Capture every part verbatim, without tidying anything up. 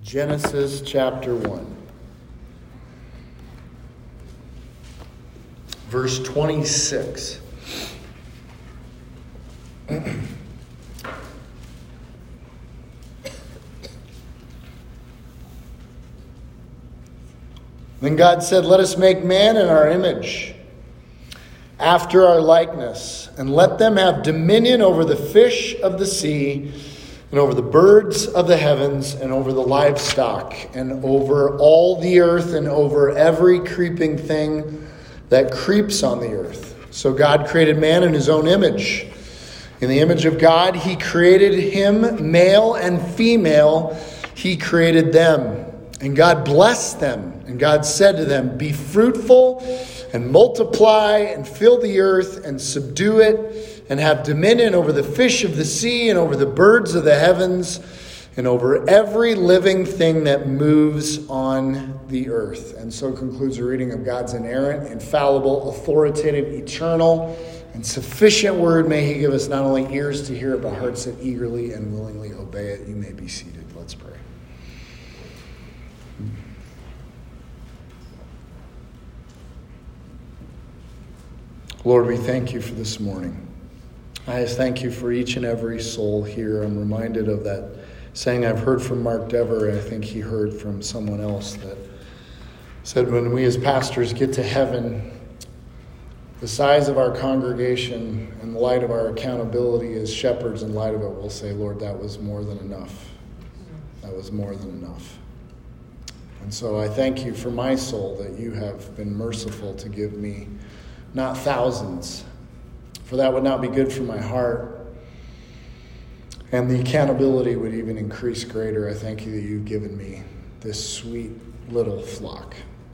Genesis chapter one. Verse twenty-six. Then God said, "Let us make man in our image, after our likeness, and let them have dominion over the fish of the sea, and over the birds of the heavens, and over the livestock, and over all the earth, and over every creeping thing that creeps on the earth." So God created man in his own image. In the image of God, he created him, male and female, he created them. And God blessed them, and God said to them, "Be fruitful and multiply and fill the earth and subdue it, and have dominion over the fish of the sea and over the birds of the heavens and over every living thing that moves on the earth." And so concludes the reading of God's inerrant, infallible, authoritative, eternal, and sufficient word. May he give us not only ears to hear it, but hearts that eagerly and willingly obey it. You may be seated. Let's pray. Lord, we thank you for this morning. I just thank you for each and every soul here. I'm reminded of that saying I've heard from Mark Dever, and I think he heard from someone else, that said when we as pastors get to heaven, the size of our congregation and the light of our accountability as shepherds in light of it, we'll say, "Lord, that was more than enough. That was more than enough." And so I thank you for my soul that you have been merciful to give me not thousands, for that would not be good for my heart. And the accountability would even increase greater. I thank you that you've given me this sweet little flock.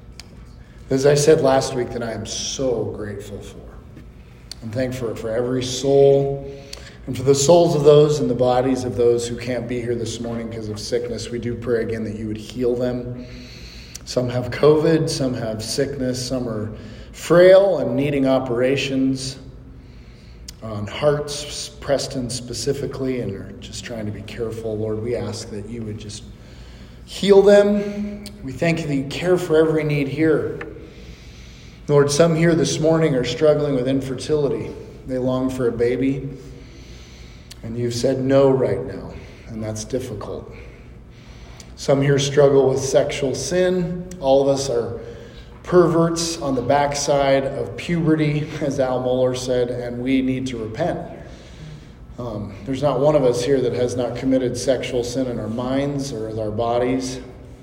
As I said last week, that I am so grateful for. I'm thankful for every soul, and for the souls of those and the bodies of those who can't be here this morning because of sickness. We do pray again that you would heal them. Some have COVID, some have sickness, some are frail and needing operations on hearts, Preston specifically, and are just trying to be careful. Lord, we ask that you would just heal them. We thank you that you care for every need here. Lord, some here this morning are struggling with infertility. They long for a baby, and you've said no right now, and that's difficult. Some here struggle with sexual sin. All of us are perverts on the backside of puberty, as Al Mohler said, and we need to repent. Um, there's not one of us here that has not committed sexual sin in our minds or with our bodies,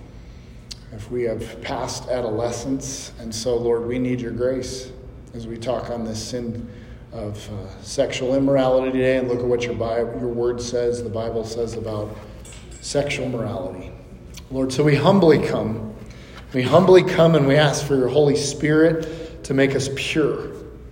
if we have passed adolescence. And so, Lord, we need your grace as we talk on this sin of uh, sexual immorality today, and look at what your Bible, your word says, the Bible says about sexual morality. Lord, so we humbly come. We humbly come and we ask for your Holy Spirit to make us pure,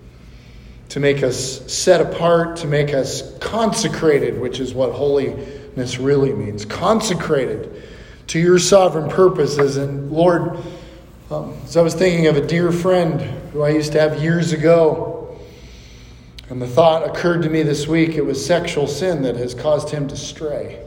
to make us set apart, to make us consecrated, which is what holiness really means. Consecrated to your sovereign purposes. And Lord, um, as I was thinking of a dear friend who I used to have years ago, and the thought occurred to me this week, it was sexual sin that has caused him to stray,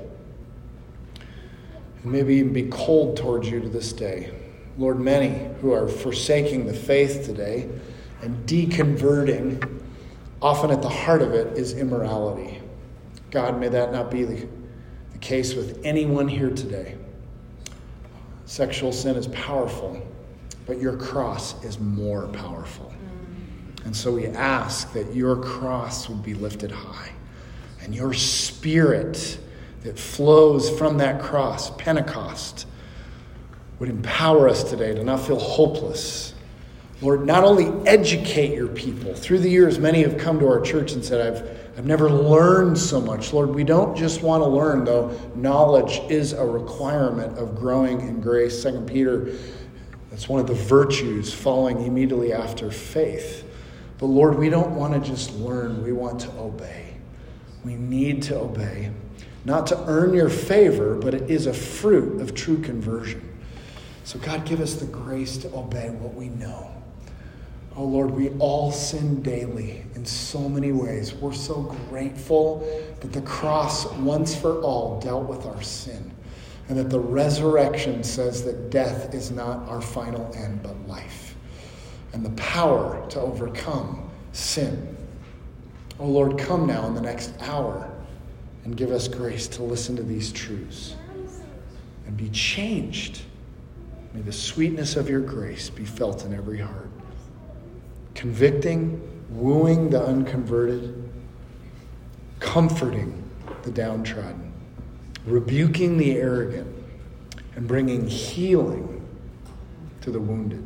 and maybe even be cold towards you to this day. Lord, many who are forsaking the faith today and deconverting, often at the heart of it is immorality. God, may that not be the, the case with anyone here today. Sexual sin is powerful, but your cross is more powerful. And so we ask that your cross would be lifted high, and your spirit that flows from that cross, Pentecost, would empower us today to not feel hopeless. Lord, not only educate your people. Through the years, many have come to our church and said, I've, I've never learned so much. Lord, we don't just want to learn, though. Knowledge is a requirement of growing in grace. Second Peter, that's one of the virtues following immediately after faith. But Lord, we don't want to just learn. We want to obey. We need to obey. Not to earn your favor, but it is a fruit of true conversion. So God, give us the grace to obey what we know. Oh Lord, we all sin daily in so many ways. We're so grateful that the cross once for all dealt with our sin. and that the resurrection says that death is not our final end, but life, and the power to overcome sin. Oh Lord, come now in the next hour and give us grace to listen to these truths and be changed. May the sweetness of your grace be felt in every heart, convicting, wooing the unconverted, comforting the downtrodden, rebuking the arrogant, and bringing healing to the wounded,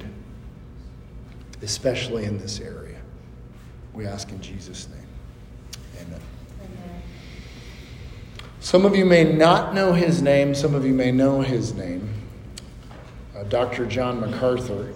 especially in this area. We ask in Jesus' name. Amen. Amen. Some of you may not know his name. Some of you may know his name. Uh, Doctor John MacArthur.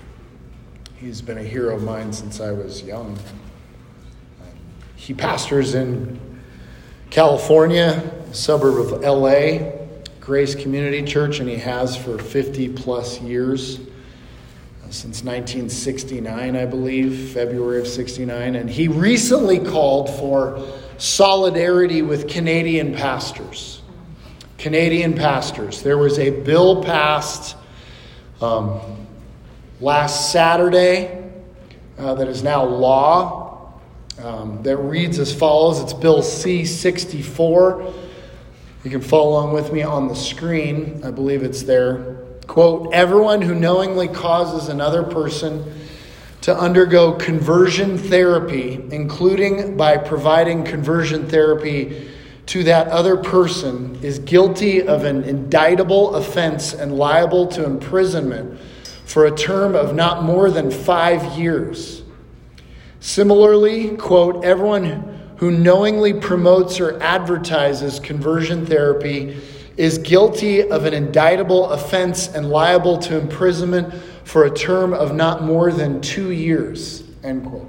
He's been a hero of mine since I was young. Uh, he pastors in California, a suburb of L A, Grace Community Church, and he has for fifty plus years, uh, since nineteen sixty-nine, I believe, February of sixty-nine. And he recently called for solidarity with Canadian pastors. Canadian pastors. There was a bill passed um, last Saturday uh, that is now law um, that reads as follows. It's Bill C sixty-four. You can follow along with me on the screen. I believe it's there. Quote, everyone who knowingly causes another person to undergo conversion therapy, including by providing conversion therapy to that other person, is guilty of an indictable offense and liable to imprisonment for a term of not more than five years. Similarly, quote, everyone who knowingly promotes or advertises conversion therapy is guilty of an indictable offense and liable to imprisonment for a term of not more than two years, end quote.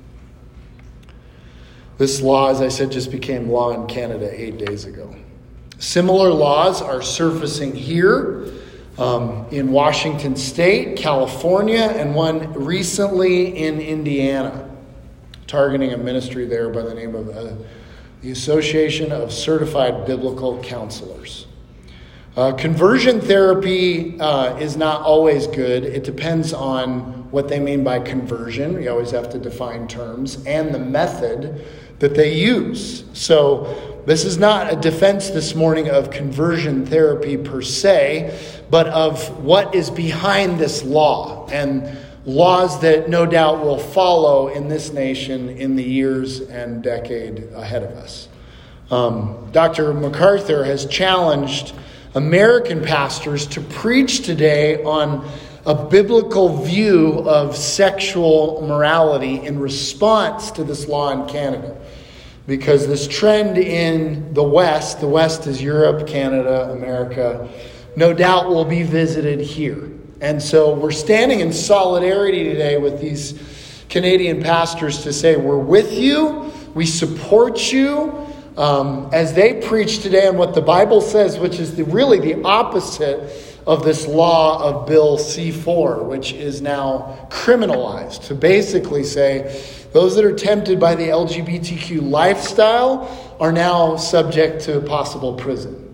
This law, as I said, just became law in Canada eight days ago. Similar laws are surfacing here um, in Washington State, California, and one recently in Indiana, targeting a ministry there by the name of uh, the Association of Certified Biblical Counselors. Uh, conversion therapy uh, is not always good. It depends on what they mean by conversion. We always have to define terms and the method that they use. So this is not a defense this morning of conversion therapy per se, but of what is behind this law and laws that no doubt will follow in this nation in the years and decade ahead of us. Um, Doctor MacArthur has challenged American pastors to preach today on a biblical view of sexual morality in response to this law in Canada. Because this trend in the West, the West is Europe, Canada, America, no doubt will be visited here. And so we're standing in solidarity today with these Canadian pastors to say, we're with you, we support you, um, as they preach today on what the Bible says, which is the, really the opposite of this law of Bill C four, which is now criminalized, to basically say those that are tempted by the L G B T Q lifestyle are now subject to possible prison.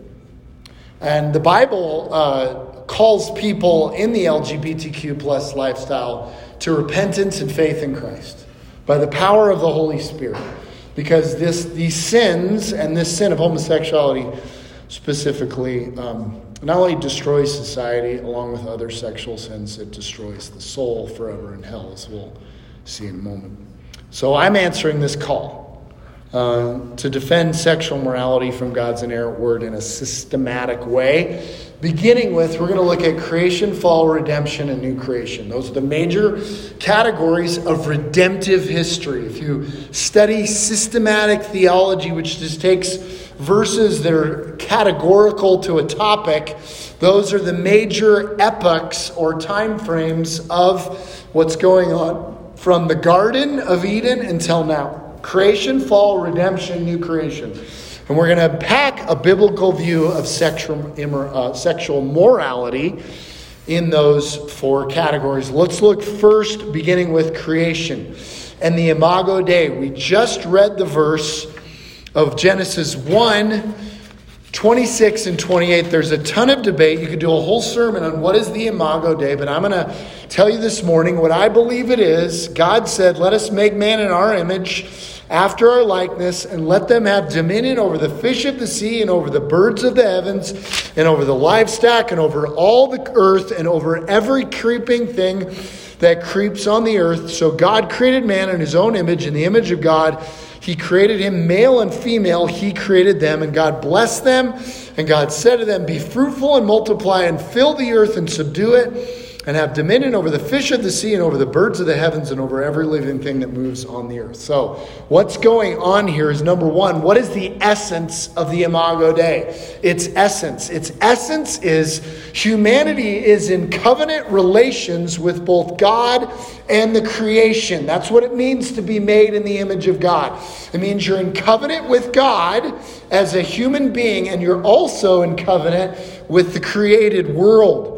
And the Bible uh, calls people in the L G B T Q plus lifestyle to repentance and faith in Christ by the power of the Holy Spirit. Because this these sins and this sin of homosexuality specifically um, not only destroys society along with other sexual sins, it destroys the soul forever in hell, as we'll see in a moment. So I'm answering this call uh, to defend sexual morality from God's inerrant word in a systematic way. Beginning with, we're going to look at creation, fall, redemption, and new creation. Those are the major categories of redemptive history. If you study systematic theology, which just takes verses that are categorical to a topic, those are the major epochs or time frames of what's going on from the Garden of Eden until now. Creation, fall, redemption, new creation. And we're going to pack a biblical view of sexual, uh, sexual morality in those four categories. Let's look first, beginning with creation and the Imago Dei. We just read the verse of Genesis one, twenty-six and twenty-eight, there's a ton of debate. You could do a whole sermon on what is the Imago Dei, but I'm going to tell you this morning what I believe it is. God said, let us make man in our image, after our likeness, and let them have dominion over the fish of the sea and over the birds of the heavens and over the livestock and over all the earth and over every creeping thing that creeps on the earth. So God created man in his own image, in the image of God. He created him, male and female, he created them, and God blessed them. And God said to them, be fruitful and multiply and fill the earth and subdue it, and have dominion over the fish of the sea and over the birds of the heavens and over every living thing that moves on the earth. So what's going on here is, number one, what is the essence of the Imago Dei? Its essence. Its essence is humanity is in covenant relations with both God and the creation. That's what it means to be made in the image of God. It means you're in covenant with God as a human being, and you're also in covenant with the created world,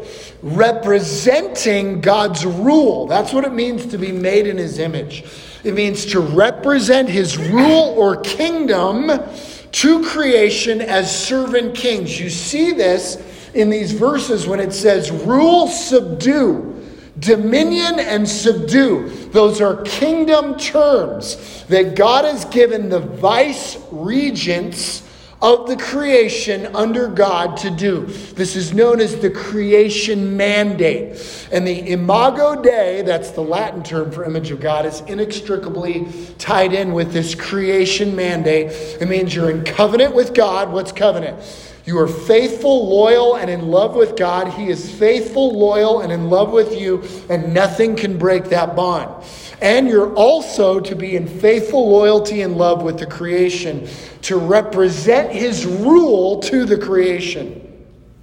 representing God's rule. That's what it means to be made in his image. It means to represent his rule or kingdom to creation as servant kings. You see this in these verses when it says rule, subdue. Dominion and subdue. Those are kingdom terms that God has given the vice regents of the creation under God to do. This is known as the creation mandate. And the Imago Dei, that's the Latin term for image of God, is inextricably tied in with this creation mandate. It means you're in covenant with God. What's covenant? You are faithful, loyal, and in love with God. He is faithful, loyal, and in love with you, and nothing can break that bond. And you're also to be in faithful loyalty and love with the creation, to represent his rule to the creation.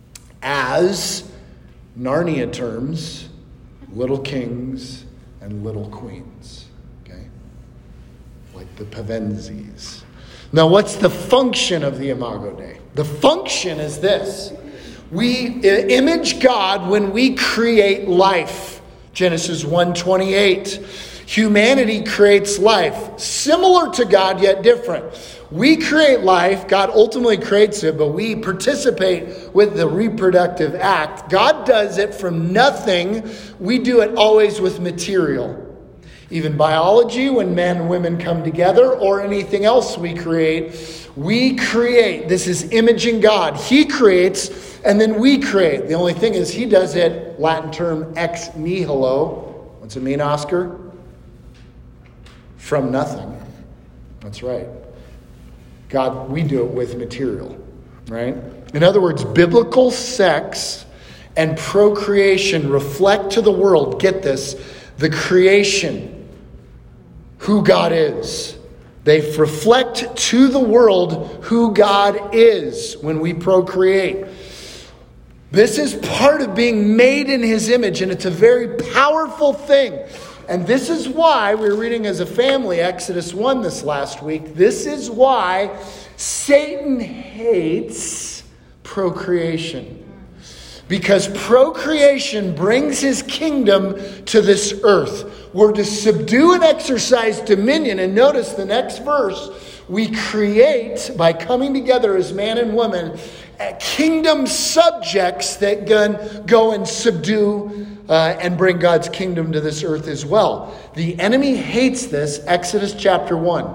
As, Narnia terms, little kings and little queens. Okay? Like the Pevenzis. Now, what's the function of the Imago Dei? The function is this. We image God when we create life. Genesis one twenty-eight. Humanity creates life, similar to God, yet different. We create life. God ultimately creates it, but we participate with the reproductive act. God does it from nothing. We do it always with material. Even biology, when men and women come together, or anything else we create, we create. This is imaging God. He creates, and then we create. The only thing is, he does it, Latin term, ex nihilo. What's it mean, Oscar? From nothing. That's right. God, we do it with material, right? In other words, biblical sex and procreation reflect to the world, get this, the creation, who God is. They reflect to the world who God is when we procreate. This is part of being made in his image, and it's a very powerful thing. And this is why we were reading as a family Exodus one this last week. This is why Satan hates procreation. Because procreation brings his kingdom to this earth. We're to subdue and exercise dominion. And notice the next verse. We create, by coming together as man and woman, kingdom subjects that go and subdue uh, and bring God's kingdom to this earth as well. The enemy hates this. Exodus chapter one.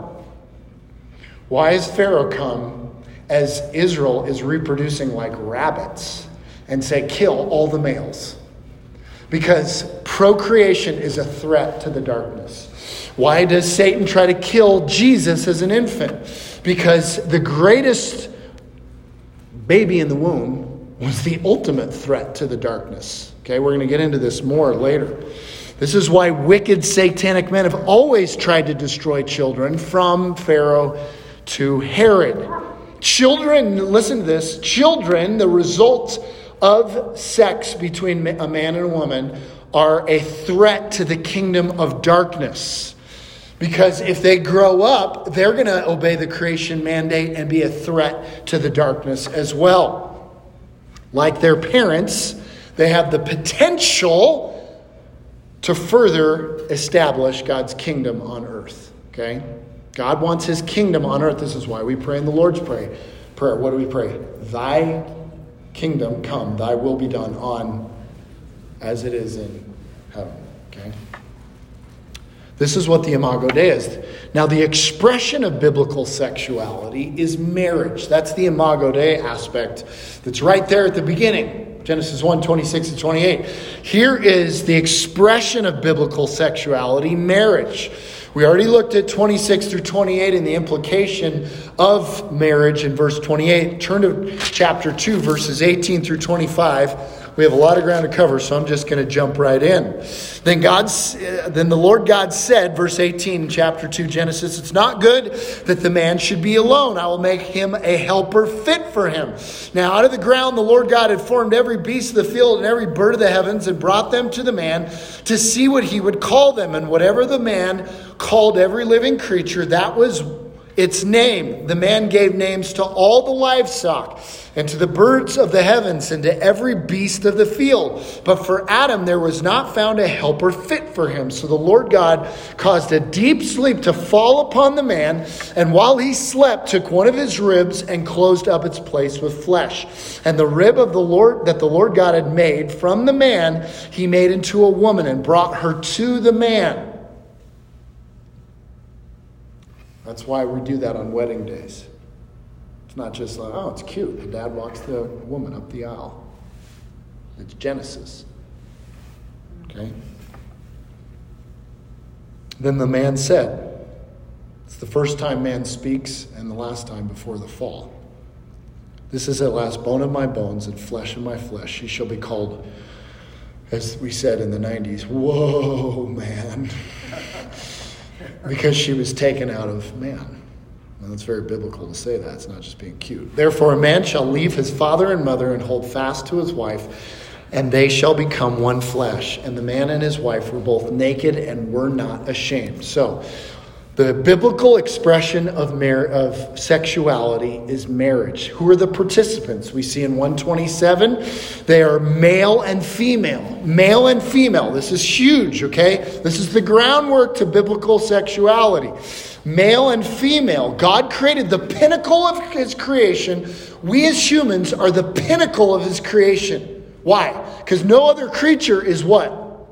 Why has Pharaoh come as Israel is reproducing like rabbits and say, kill all the males? Because procreation is a threat to the darkness. Why does Satan try to kill Jesus as an infant? Because the greatest baby in the womb was the ultimate threat to the darkness. Okay, we're going to get into this more later. This is why wicked satanic men have always tried to destroy children, from Pharaoh to Herod. Children, listen to this, children, the result of sex between a man and a woman, are a threat to the kingdom of darkness. Because if they grow up, they're going to obey the creation mandate and be a threat to the darkness as well. Like their parents, they have the potential to further establish God's kingdom on earth. Okay? God wants his kingdom on earth. This is why we pray in the Lord's Prayer. prayer. What do we pray? Thy kingdom come, thy will be done on as it is in heaven. Okay? This is what the Imago Dei is. Now, the expression of biblical sexuality is marriage. That's the Imago Dei aspect that's right there at the beginning. Genesis one, twenty-six and twenty-eight. Here is the expression of biblical sexuality, marriage. We already looked at twenty-six through twenty-eight and the implication of marriage in verse twenty-eight. Turn to chapter two, verses eighteen through twenty-five. We have a lot of ground to cover, so I'm just going to jump right in. Then God, then the Lord God said, verse eighteen, chapter two, Genesis, it's not good that the man should be alone. I will make him a helper fit for him. Now out of the ground the Lord God had formed every beast of the field and every bird of the heavens and brought them to the man to see what he would call them. And whatever the man called every living creature, that was its name. The man gave names to all the livestock and to the birds of the heavens and to every beast of the field. But for Adam there was not found a helper fit for him. So the Lord God caused a deep sleep to fall upon the man, and while he slept took one of his ribs and closed up its place with flesh. And the rib of the Lord that the Lord God had made from the man he made into a woman and brought her to the man. That's why we do that on wedding days. It's not just like, oh, it's cute. The dad walks the woman up the aisle. It's Genesis. Okay? Then the man said, it's the first time man speaks and the last time before the fall. This is at last bone of my bones and flesh of my flesh. He shall be called, as we said in the nineties, whoa, man. Because she was taken out of man. Well, it's very biblical to say that. It's not just being cute. Therefore, a man shall leave his father and mother and hold fast to his wife, and they shall become one flesh. And the man and his wife were both naked and were not ashamed. So, the biblical expression of mar- of sexuality is marriage. Who are the participants? We see in one twenty-seven, they are male and female. Male and female. This is huge, okay? This is the groundwork to biblical sexuality. Male and female. God created the pinnacle of his creation. We as humans are the pinnacle of his creation. Why? Because no other creature is what?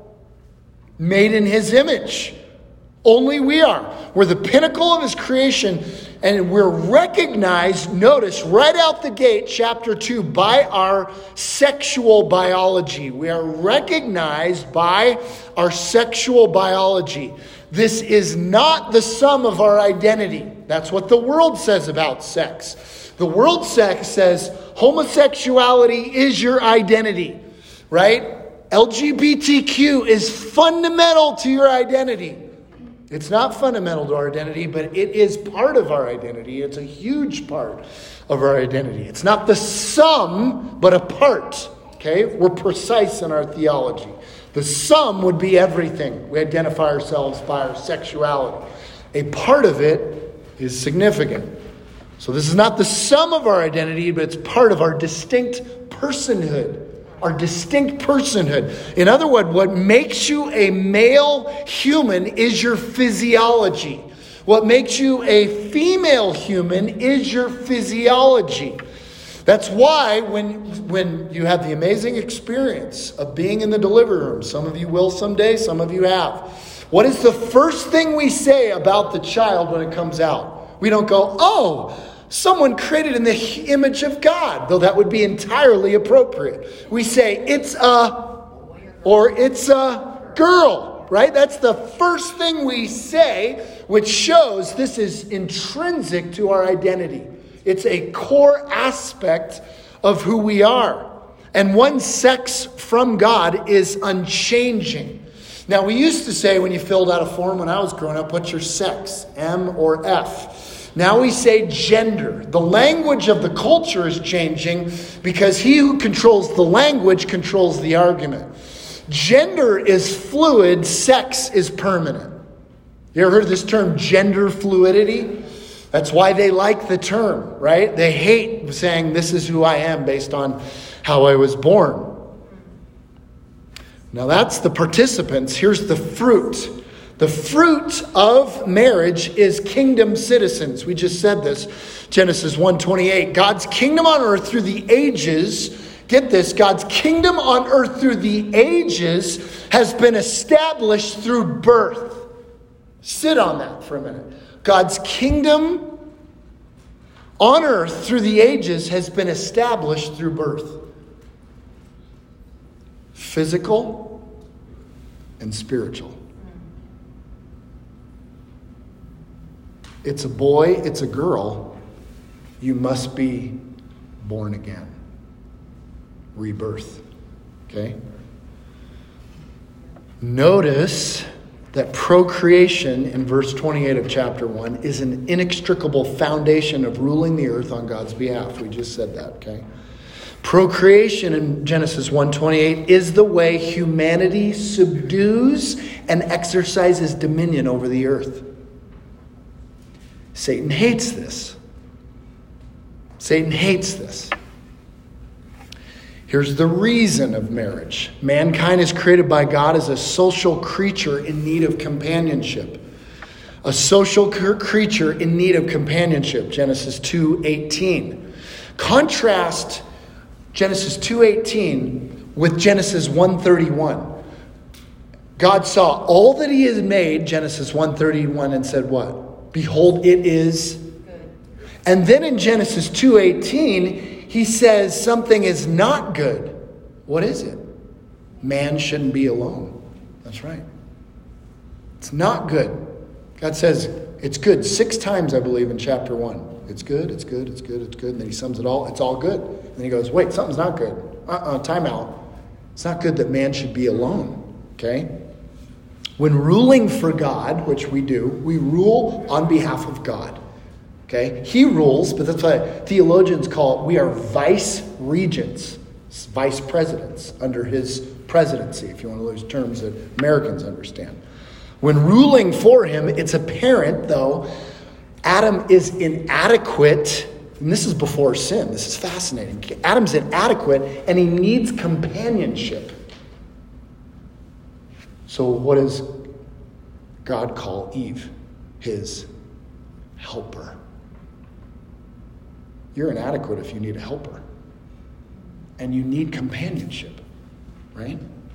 Made in his image. Only we are. We're the pinnacle of his creation, and we're recognized, notice, right out the gate, chapter two, by our sexual biology. We are recognized by our sexual biology. This is not the sum of our identity. That's what the world says about sex. The world sex says homosexuality is your identity, right? L G B T Q is fundamental to your identity. It's not fundamental to our identity, but it is part of our identity. It's a huge part of our identity. It's not the sum, but a part. Okay? We're precise in our theology. The sum would be everything. We identify ourselves by our sexuality. A part of it is significant. So this is not the sum of our identity, but it's part of our distinct personhood. Our distinct personhood. In other words, what makes you a male human is your physiology. What makes you a female human is your physiology. That's why when, when you have the amazing experience of being in the delivery room, some of you will someday, some of you have. What is the first thing we say about the child when it comes out? We don't go, oh, someone created in the image of God, though that would be entirely appropriate. We say, it's a, or it's a girl, right? That's the first thing we say, which shows this is intrinsic to our identity. It's a core aspect of who we are. And one sex from God is unchanging. Now, we used to say when you filled out a form when I was growing up, what's your sex, M or F? Now we say gender. The language of the culture is changing because he who controls the language controls the argument. Gender is fluid, sex is permanent. You ever heard this term, gender fluidity? That's why they like the term, right? They hate saying this is who I am based on how I was born. Now that's the participants. Here's the fruit. The fruit of marriage is kingdom citizens. We just said this, Genesis one twenty-eight. God's kingdom on earth through the ages, get this, God's kingdom on earth through the ages has been established through birth. Sit on that for a minute. God's kingdom on earth through the ages has been established through birth. Physical and spiritual. It's a boy, it's a girl. You must be born again. Rebirth. Okay? Notice that procreation in verse twenty-eight of chapter one is an inextricable foundation of ruling the earth on God's behalf. We just said that, okay? Procreation in Genesis one twenty-eight is the way humanity subdues and exercises dominion over the earth. Satan hates this. Satan hates this. Here's the reason of marriage. Mankind is created by God as a social creature in need of companionship. A social creature in need of companionship. Genesis two eighteen. Contrast Genesis two eighteen with Genesis one thirty-one. God saw all that he has made, Genesis one thirty-one, and said what? Behold, it is good. And then in Genesis two eighteen, he says something is not good. What is it? Man shouldn't be alone. That's right. It's not good. God says it's good six times, I believe, in chapter one. It's good, it's good, it's good, it's good. And then he sums it all. It's all good. And then he goes, wait, something's not good. Uh-uh, time out. It's not good that man should be alone. Okay? When ruling for God, which we do, we rule on behalf of God. Okay? He rules, but that's why theologians call it, we are vice regents, vice presidents under his presidency, if you want to use terms that Americans understand. When ruling for him, it's apparent, though, Adam is inadequate. And this is before sin. This is fascinating. Adam's inadequate, and he needs companionship. So what does God call Eve? His helper. You're inadequate if you need a helper. And you need companionship. Right?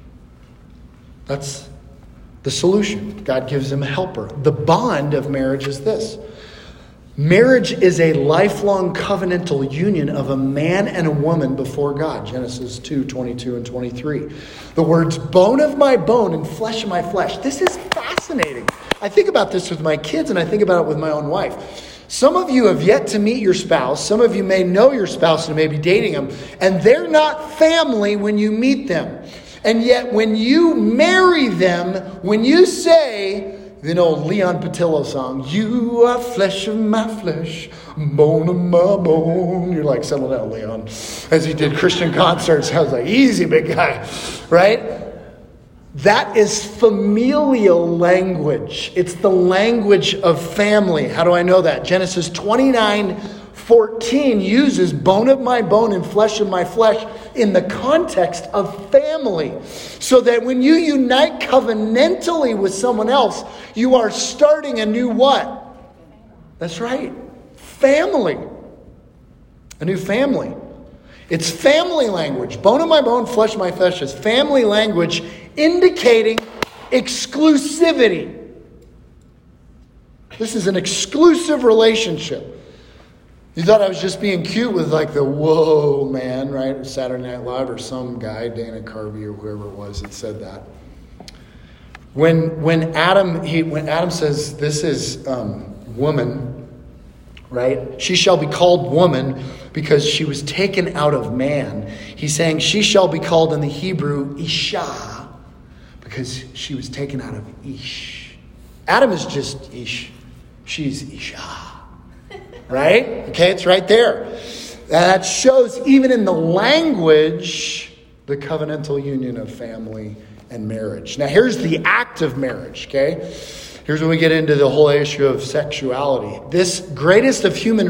That's the solution. God gives him a helper. The bond of marriage is this. Marriage is a lifelong covenantal union of a man and a woman before God. Genesis two, twenty-two and twenty-three. The words bone of my bone and flesh of my flesh. This is fascinating. I think about this with my kids and I think about it with my own wife. Some of you have yet to meet your spouse. Some of you may know your spouse and may be dating them. And they're not family when you meet them. And yet when you marry them, when you say, the old Leon Patillo song, you are flesh of my flesh, bone of my bone. You're like, settle down, Leon. As he did Christian concerts, I was like, easy, big guy. Right? That is familial language. It's the language of family. How do I know that? Genesis twenty-nine fourteen uses bone of my bone and flesh of my flesh in the context of family. So that when you unite covenantally with someone else, you are starting a new what? That's right. Family. A new family. It's family language. Bone of my bone, flesh of my flesh is family language indicating exclusivity. This is an exclusive relationship. You thought I was just being cute with like the whoa man, right? Saturday Night Live or some guy, Dana Carvey or whoever it was that said that. When when Adam he when Adam says this is um, woman, right? She shall be called woman because she was taken out of man. He's saying she shall be called in the Hebrew Isha because she was taken out of Ish. Adam is just Ish. She's Isha. Right? Okay, it's right there. That shows even in the language the covenantal union of family and marriage. Now here's the act of marriage, okay? Here's when we get into the whole issue of sexuality. This greatest of human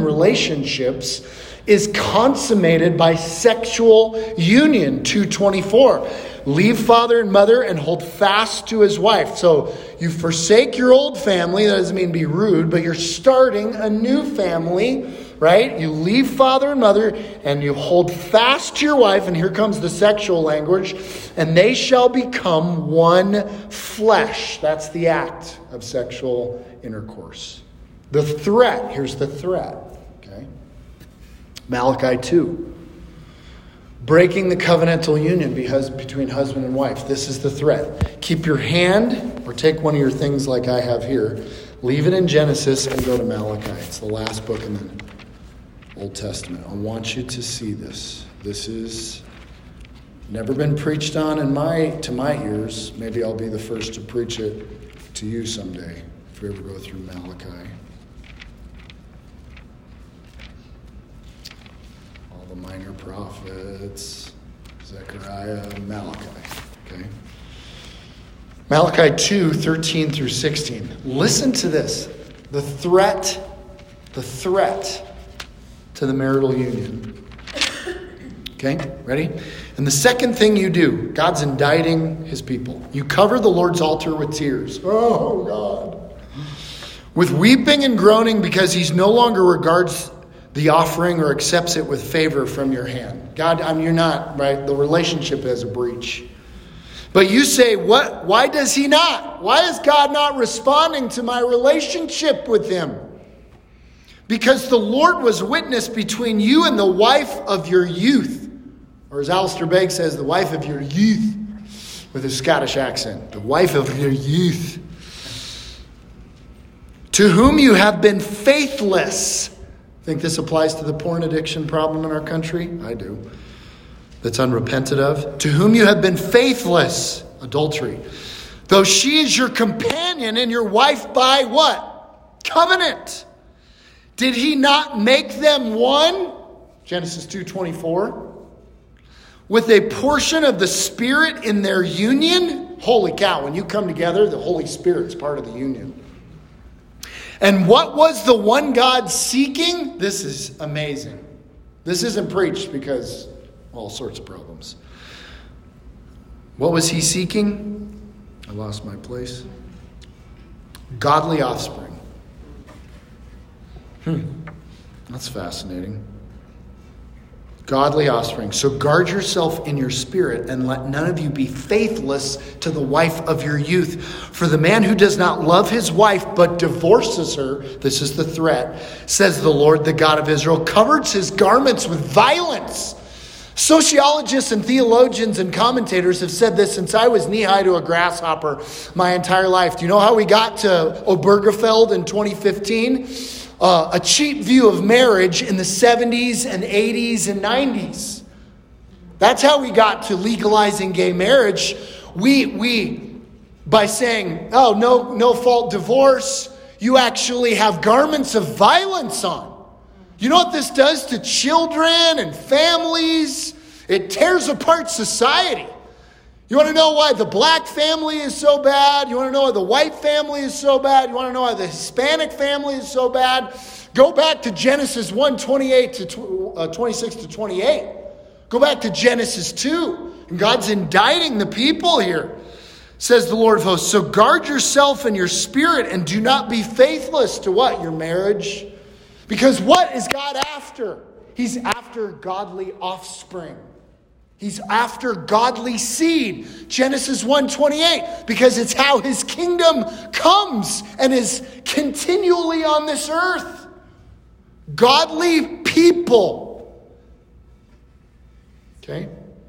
relationships is consummated by sexual union, two twenty-four. Leave father and mother and hold fast to his wife. So you forsake your old family. That doesn't mean be rude, but you're starting a new family, right? You leave father and mother and you hold fast to your wife. And here comes the sexual language. And they shall become one flesh. That's the act of sexual intercourse. The threat. Here's the threat. Okay. Malachi two. Breaking the covenantal union between husband and wife. This is the threat. Keep your hand, or take one of your things like I have here. Leave it in Genesis and go to Malachi. It's the last book in the Old Testament. I want you to see this. This is never been preached on in my to my ears. Maybe I'll be the first to preach it to you someday if we ever go through Malachi. Minor prophets, Zechariah, Malachi. Okay. Malachi two, thirteen through sixteen. Listen to this. The threat, the threat to the marital union. Okay, ready? And the second thing you do, God's indicting his people. You cover the Lord's altar with tears. Oh, God. With weeping and groaning because he's no longer regards the offering or accepts it with favor from your hand. God, I mean, you're not, right? The relationship has a breach. But you say, what? Why does he not? Why is God not responding to my relationship with him? Because the Lord was witness between you and the wife of your youth. Or as Alistair Begg says, the wife of your youth. With a Scottish accent. The wife of your youth. To whom you have been faithless. Think this applies to the porn addiction problem in our country? I do. That's unrepented of. To whom you have been faithless, adultery. Though she is your companion and your wife by what? Covenant. Did he not make them one? Genesis two twenty-four. With a portion of the Spirit in their union? Holy cow, when you come together, the Holy Spirit's part of the union. And what was the one God seeking? This is amazing. This isn't preached because all sorts of problems. What was he seeking? I lost my place. Godly offspring. Hmm. That's fascinating. Godly offspring. So guard yourself in your spirit and let none of you be faithless to the wife of your youth. For the man who does not love his wife but divorces her, this is the threat, says the Lord, the God of Israel, covers his garments with violence. Sociologists and theologians and commentators have said this since I was knee-high to a grasshopper my entire life. Do you know how we got to Obergefell in twenty fifteen? Uh, a cheap view of marriage in the seventies and eighties and nineties. That's how we got to legalizing gay marriage. We, we by saying, oh, no, no fault divorce, you actually have garments of violence on. You know what this does to children and families? It tears apart society. You want to know why the black family is so bad? You want to know why the white family is so bad? You want to know why the Hispanic family is so bad? Go back to Genesis one, twenty-eight to uh, twenty-six to twenty-eight. Go back to Genesis two. And God's indicting the people here. Says the Lord of hosts, so guard yourself and your spirit and do not be faithless to what? Your marriage. Because what is God after? He's after godly offspring. He's after godly seed. Genesis one twenty-eight. Because it's how his kingdom comes and is continually on this earth. Godly people. Okay?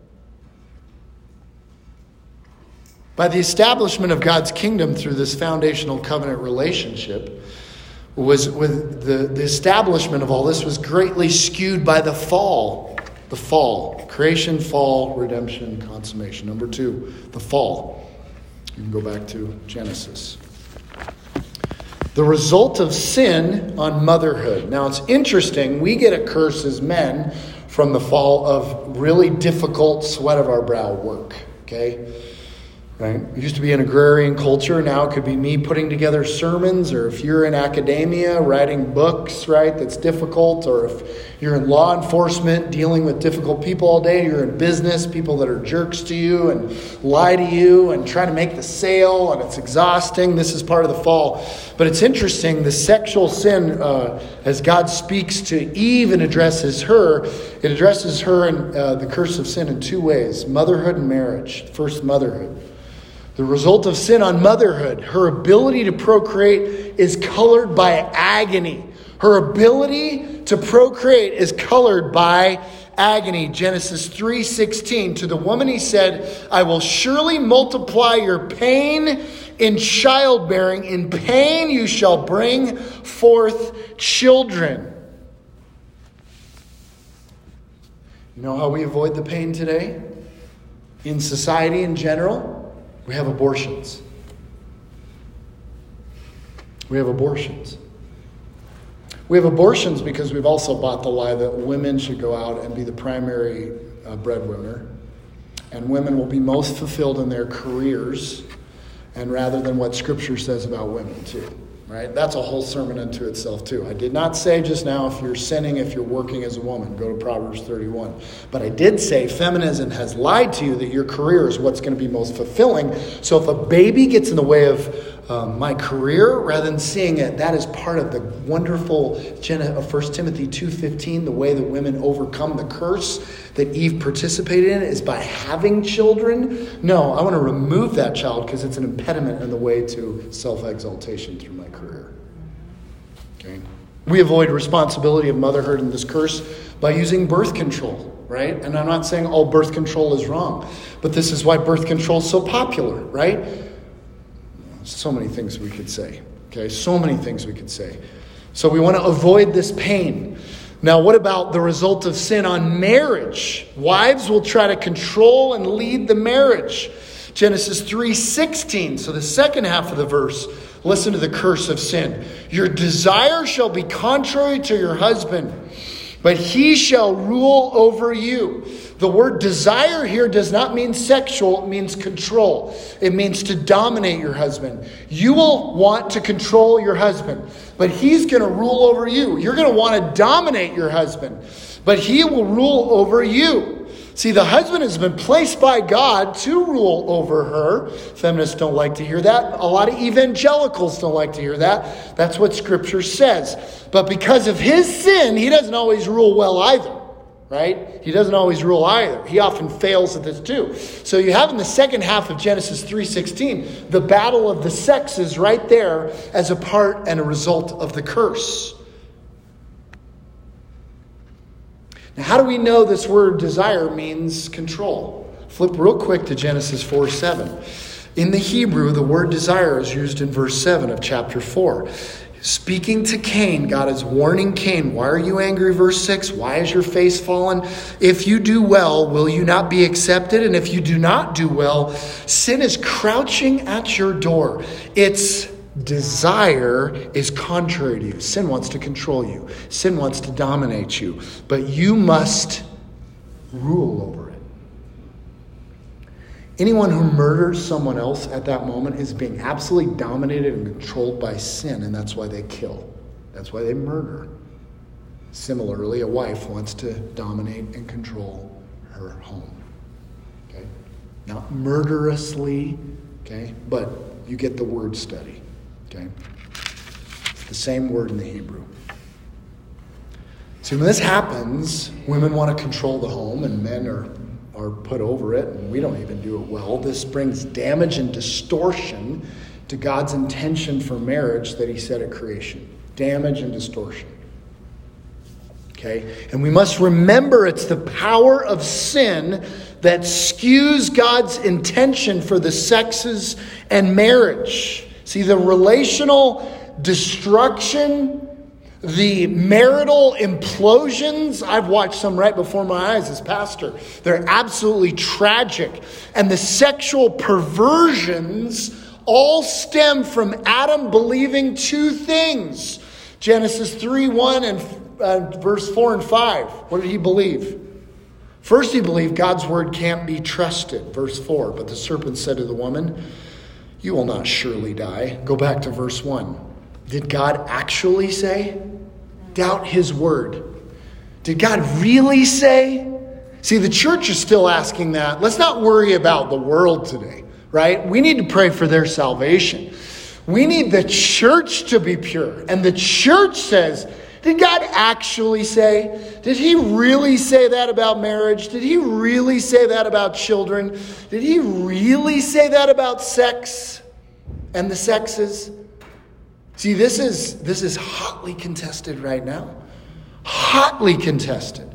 By the establishment of God's kingdom through this foundational covenant relationship, was with the, the establishment of all this was greatly skewed by the fall. The fall. Creation, fall, redemption, consummation. Number two, the fall. You can go back to Genesis. The result of sin on motherhood. Now it's interesting, we get a curse as men from the fall of really difficult sweat of our brow work. Okay? Right? It used to be an agrarian culture. Now it could be me putting together sermons, or if you're in academia, writing books, right, that's difficult, or if you're in law enforcement, dealing with difficult people all day, you're in business, people that are jerks to you and lie to you and try to make the sale, and it's exhausting. This is part of the fall. But it's interesting, the sexual sin, uh, as God speaks to Eve and addresses her, it addresses her in uh, the curse of sin in two ways: motherhood and marriage. First, motherhood. The result of sin on motherhood, her ability to procreate is colored by agony. Her ability to procreate is colored by agony. Genesis three sixteen, to the woman he said, I will surely multiply your pain in childbearing. In pain you shall bring forth children. You know how we avoid the pain today? In society in general? We have abortions. We have abortions. We have abortions because we've also bought the lie that women should go out and be the primary uh, breadwinner, and women will be most fulfilled in their careers, and rather than what Scripture says about women too. Right? That's a whole sermon unto itself too. I did not say just now if you're sinning, if you're working as a woman, go to Proverbs thirty-one. But I did say feminism has lied to you that your career is what's going to be most fulfilling. So if a baby gets in the way of um, my career, rather than seeing it, that is part of the wonderful First Timothy two fifteen, the way that women overcome the curse that Eve participated in is by having children. No, I want to remove that child because it's an impediment in the way to self-exaltation through my career. Okay. We avoid responsibility of motherhood in this curse by using birth control, right? And I'm not saying all birth control is wrong, but this is why birth control is so popular, right? So many things we could say. Okay, so many things we could say. So we want to avoid this pain. Now, what about the result of sin on marriage? Wives will try to control and lead the marriage. Genesis three sixteen, so the second half of the verse, listen to the curse of sin. Your desire shall be contrary to your husband, but he shall rule over you. The word desire here does not mean sexual, it means control. It means to dominate your husband. You will want to control your husband, but he's going to rule over you. You're going to want to dominate your husband, but he will rule over you. See, the husband has been placed by God to rule over her. Feminists don't like to hear that. A lot of evangelicals don't like to hear that. That's what Scripture says. But because of his sin, he doesn't always rule well either. Right? He doesn't always rule either. He often fails at this too. So you have in the second half of Genesis three sixteen, the battle of the sexes right there as a part and a result of the curse. Now, how do we know this word desire means control? Flip real quick to Genesis four seven. In the Hebrew, the word desire is used in verse seven of chapter four. Speaking to Cain, God is warning Cain, why are you angry? Verse six, why is your face fallen? If you do well, will you not be accepted? And if you do not do well, sin is crouching at your door. Its desire is contrary to you. Sin wants to control you. Sin wants to dominate you. But you must rule over it. Anyone who murders someone else at that moment is being absolutely dominated and controlled by sin, and that's why they kill. That's why they murder. Similarly, a wife wants to dominate and control her home. Okay? Not murderously, okay, but you get the word study. Okay? It's the same word in the Hebrew. See, when this happens, women want to control the home and men are are put over it, and we don't even do it well. This brings damage and distortion to God's intention for marriage that he set at creation. Damage and distortion. Okay? And we must remember it's the power of sin that skews God's intention for the sexes and marriage. See, the relational destruction, the marital implosions, I've watched some right before my eyes as pastor. They're absolutely tragic. And the sexual perversions all stem from Adam believing two things. Genesis three one and uh, verse four and five. What did he believe? First, he believed God's word can't be trusted. Verse four, but the serpent said to the woman, you will not surely die. Go back to verse one. Did God actually say? Doubt his word. Did God really say? See, the church is still asking that. Let's not worry about the world today, right? We need to pray for their salvation. We need the church to be pure. And the church says, did God actually say? Did he really say that about marriage? Did he really say that about children? Did he really say that about sex and the sexes? See, this is this is hotly contested right now. Hotly contested.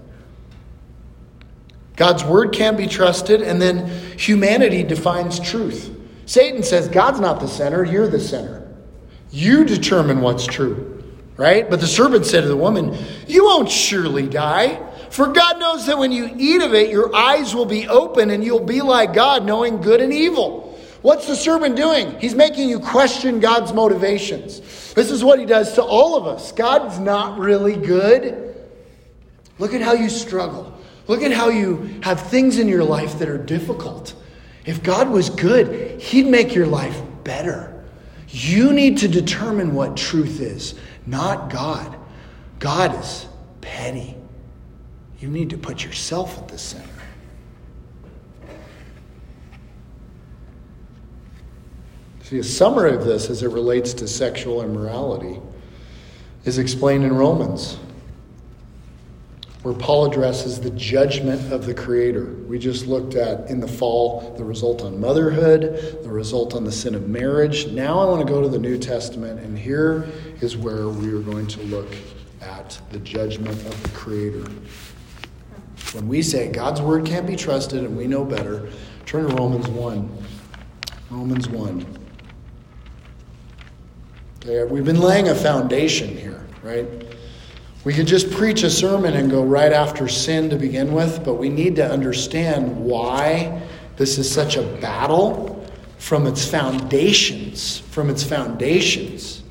God's word can't be trusted, and then humanity defines truth. Satan says, God's not the center, you're the center. You determine what's true, right? But the serpent said to the woman, you won't surely die, for God knows that when you eat of it, your eyes will be open and you'll be like God, knowing good and evil. What's the serpent doing? He's making you question God's motivations. This is what he does to all of us. God's not really good. Look at how you struggle. Look at how you have things in your life that are difficult. If God was good, he'd make your life better. You need to determine what truth is, not God. God is petty. You need to put yourself at the center. See, a summary of this as it relates to sexual immorality is explained in Romans, where Paul addresses the judgment of the Creator. We just looked at, in the fall, the result on motherhood, the result on the sin of marriage. Now I want to go to the New Testament, and here is where we are going to look at the judgment of the Creator. When we say God's word can't be trusted and we know better, turn to Romans one. Romans one. Okay, we've been laying a foundation here, right? We could just preach a sermon and go right after sin to begin with, but we need to understand why this is such a battle from its foundations, from its foundations.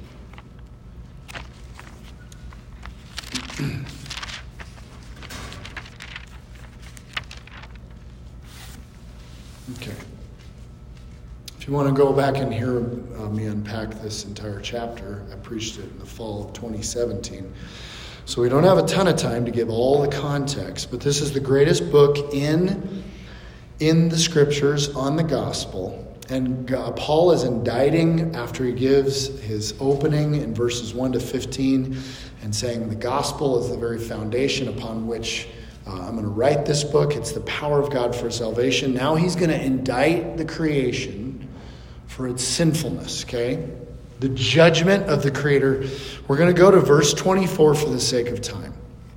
Okay. If you want to go back and hear uh, me unpack this entire chapter, I preached it in the fall of twenty seventeen. So we don't have a ton of time to give all the context, but this is the greatest book in, in the scriptures on the gospel. And God, Paul is indicting after he gives his opening in verses one to fifteen and saying the gospel is the very foundation upon which uh, I'm going to write this book. It's the power of God for salvation. Now he's going to indict the creation for its sinfulness, okay? The judgment of the Creator. We're going to go to verse twenty-four for the sake of time.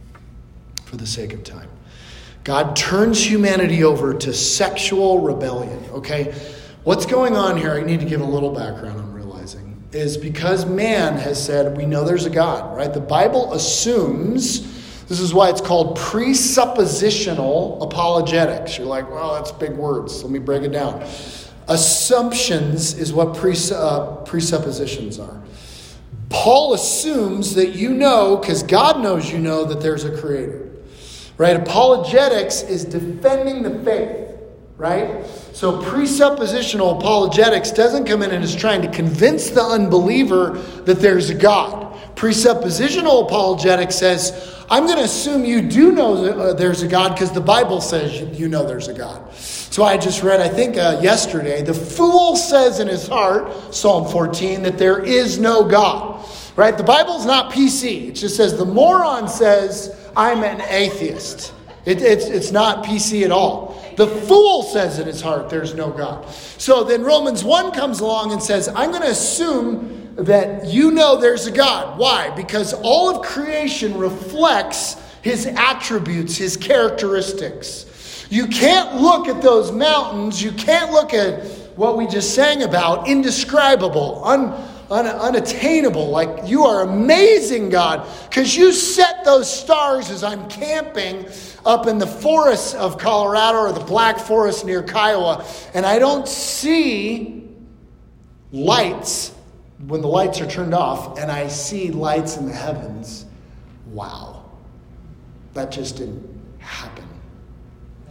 For the sake of time. God turns humanity over to sexual rebellion, okay? What's going on here, I need to give a little background, I'm realizing, is because man has said, we know there's a God, right? The Bible assumes, this is why it's called presuppositional apologetics. You're like, well, that's big words. Let me break it down. Assumptions is what pres- uh, presuppositions are. Paul assumes that you know, because God knows you know, that there's a creator. Right? Apologetics is defending the faith. Right? So presuppositional apologetics doesn't come in and is trying to convince the unbeliever that there's a God. Presuppositional apologetics says, I'm going to assume you do know that, uh, there's a God because the Bible says you, you know there's a God. So I just read, I think uh, yesterday, the fool says in his heart, Psalm fourteen, that there is no God. Right? The Bible's not P C. It just says the moron says, I'm an atheist. It, it's, it's not P C at all. The fool says in his heart, there's no God. So then Romans one comes along and says, I'm going to assume that you know there's a God. Why? Because all of creation reflects his attributes, his characteristics. You can't look at those mountains. You can't look at what we just sang about, indescribable, un, un, unattainable. Like, you are amazing, God, because you set those stars as I'm camping up in the forests of Colorado or the Black Forest near Kiowa, and I don't see lights when the lights are turned off, and I see lights in the heavens. Wow. That just didn't happen.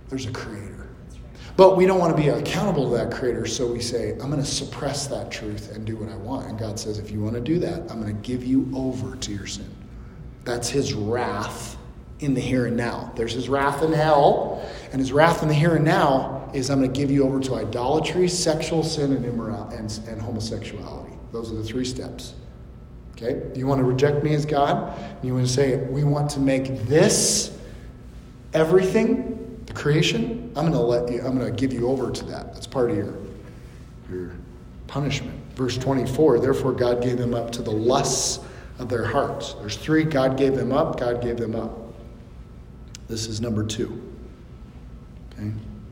There's a creator. But we don't want to be accountable to that creator, so we say, I'm going to suppress that truth and do what I want. And God says, if you want to do that, I'm going to give you over to your sin. That's his wrath in the here and now. There's his wrath in hell, and his wrath in the here and now is I'm going to give you over to idolatry, sexual sin, and immorality, and, and homosexuality. Those are the three steps. Okay? You want to reject me as God? You want to say, we want to make this everything? The creation, I'm going to let you, I'm going to give you over to that. That's part of your, your punishment. Verse twenty-four, therefore God gave them up to the lusts of their hearts. There's three, God gave them up, God gave them up. This is number two. Okay?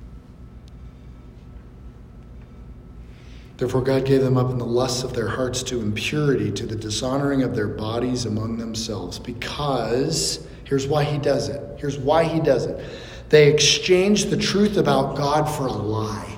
Therefore God gave them up in the lusts of their hearts to impurity, to the dishonoring of their bodies among themselves. Because, here's why he does it. Here's why he does it. They exchanged the truth about God for a lie,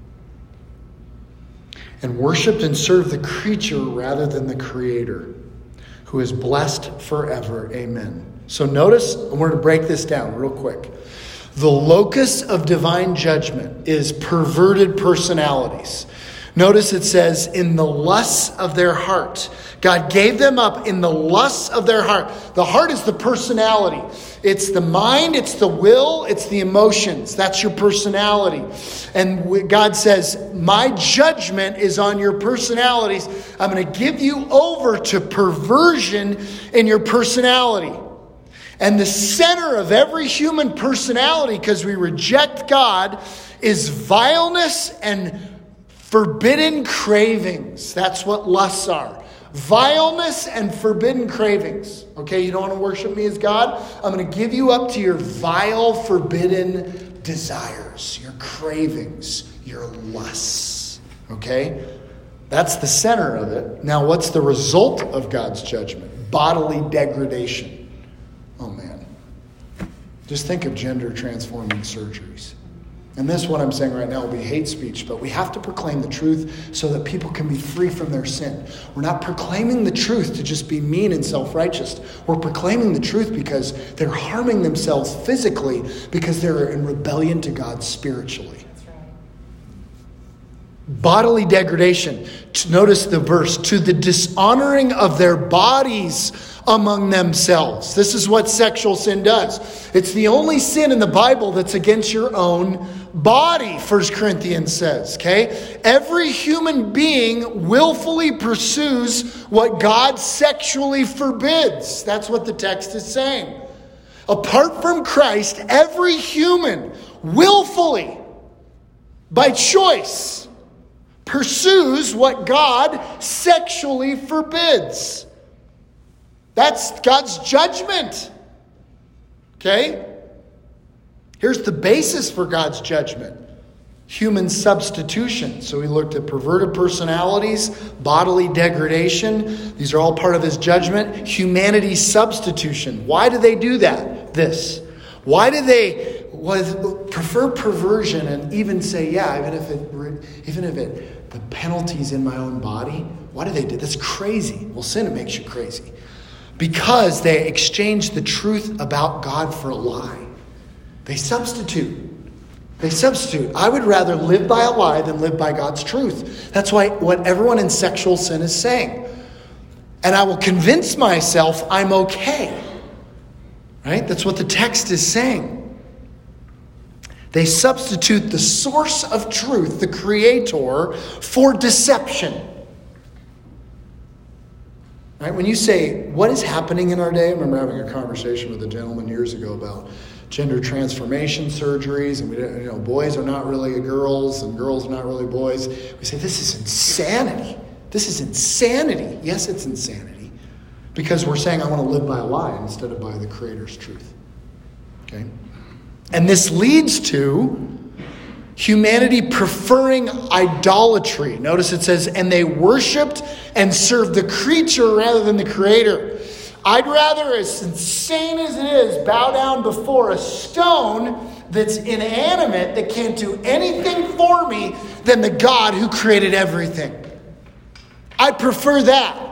and worshipped and served the creature rather than the Creator, who is blessed forever. Amen. So notice, we're going to break this down real quick. The locus of divine judgment is perverted personalities. Notice it says, in the lusts of their heart. God gave them up in the lusts of their heart. The heart is the personality. It's the mind, it's the will, it's the emotions. That's your personality. And God says, my judgment is on your personalities. I'm going to give you over to perversion in your personality. And the center of every human personality, because we reject God, is vileness and forbidden cravings. That's what lusts are. Vileness and forbidden cravings. Okay, you don't want to worship me as God? I'm going to give you up to your vile, forbidden desires, your cravings, your lusts. Okay? That's the center of it. Now, what's the result of God's judgment? Bodily degradation. Oh, man. Just think of gender transforming surgeries. And this, what I'm saying right now, will be hate speech, but we have to proclaim the truth so that people can be free from their sin. We're not proclaiming the truth to just be mean and self-righteous. We're proclaiming the truth because they're harming themselves physically because they're in rebellion to God spiritually. That's right. Bodily degradation. Notice the verse, to the dishonoring of their bodies among themselves. This is what sexual sin does. It's the only sin in the Bible that's against your own body, First Corinthians says. Okay? Every human being willfully pursues what God sexually forbids. That's what the text is saying. Apart from Christ, every human willfully, by choice, pursues what God sexually forbids. That's God's judgment. Okay? Here's the basis for God's judgment. Human substitution. So we looked at perverted personalities, bodily degradation. These are all part of his judgment. Humanity's substitution. Why do they do that? This. Why do they was, prefer perversion and even say, yeah, even if it, even if it, the penalty's in my own body? Why do they do? That's crazy. Well, sin, it makes you crazy. Because they exchange the truth about God for a lie. They substitute. They substitute. I would rather live by a lie than live by God's truth. That's why what everyone in sexual sin is saying. And I will convince myself I'm okay. Right? That's what the text is saying. They substitute the source of truth, the Creator, for deception. Right? When you say, what is happening in our day? I remember having a conversation with a gentleman years ago about gender transformation surgeries, and we, you know, boys are not really girls, and girls are not really boys. We say, this is insanity. This is insanity. Yes, it's insanity. Because we're saying, I want to live by a lie instead of by the Creator's truth. Okay? And this leads to humanity preferring idolatry. Notice it says, and they worshipped and served the creature rather than the Creator. I'd rather, as insane as it is, bow down before a stone that's inanimate, that can't do anything for me, than the God who created everything. I prefer that.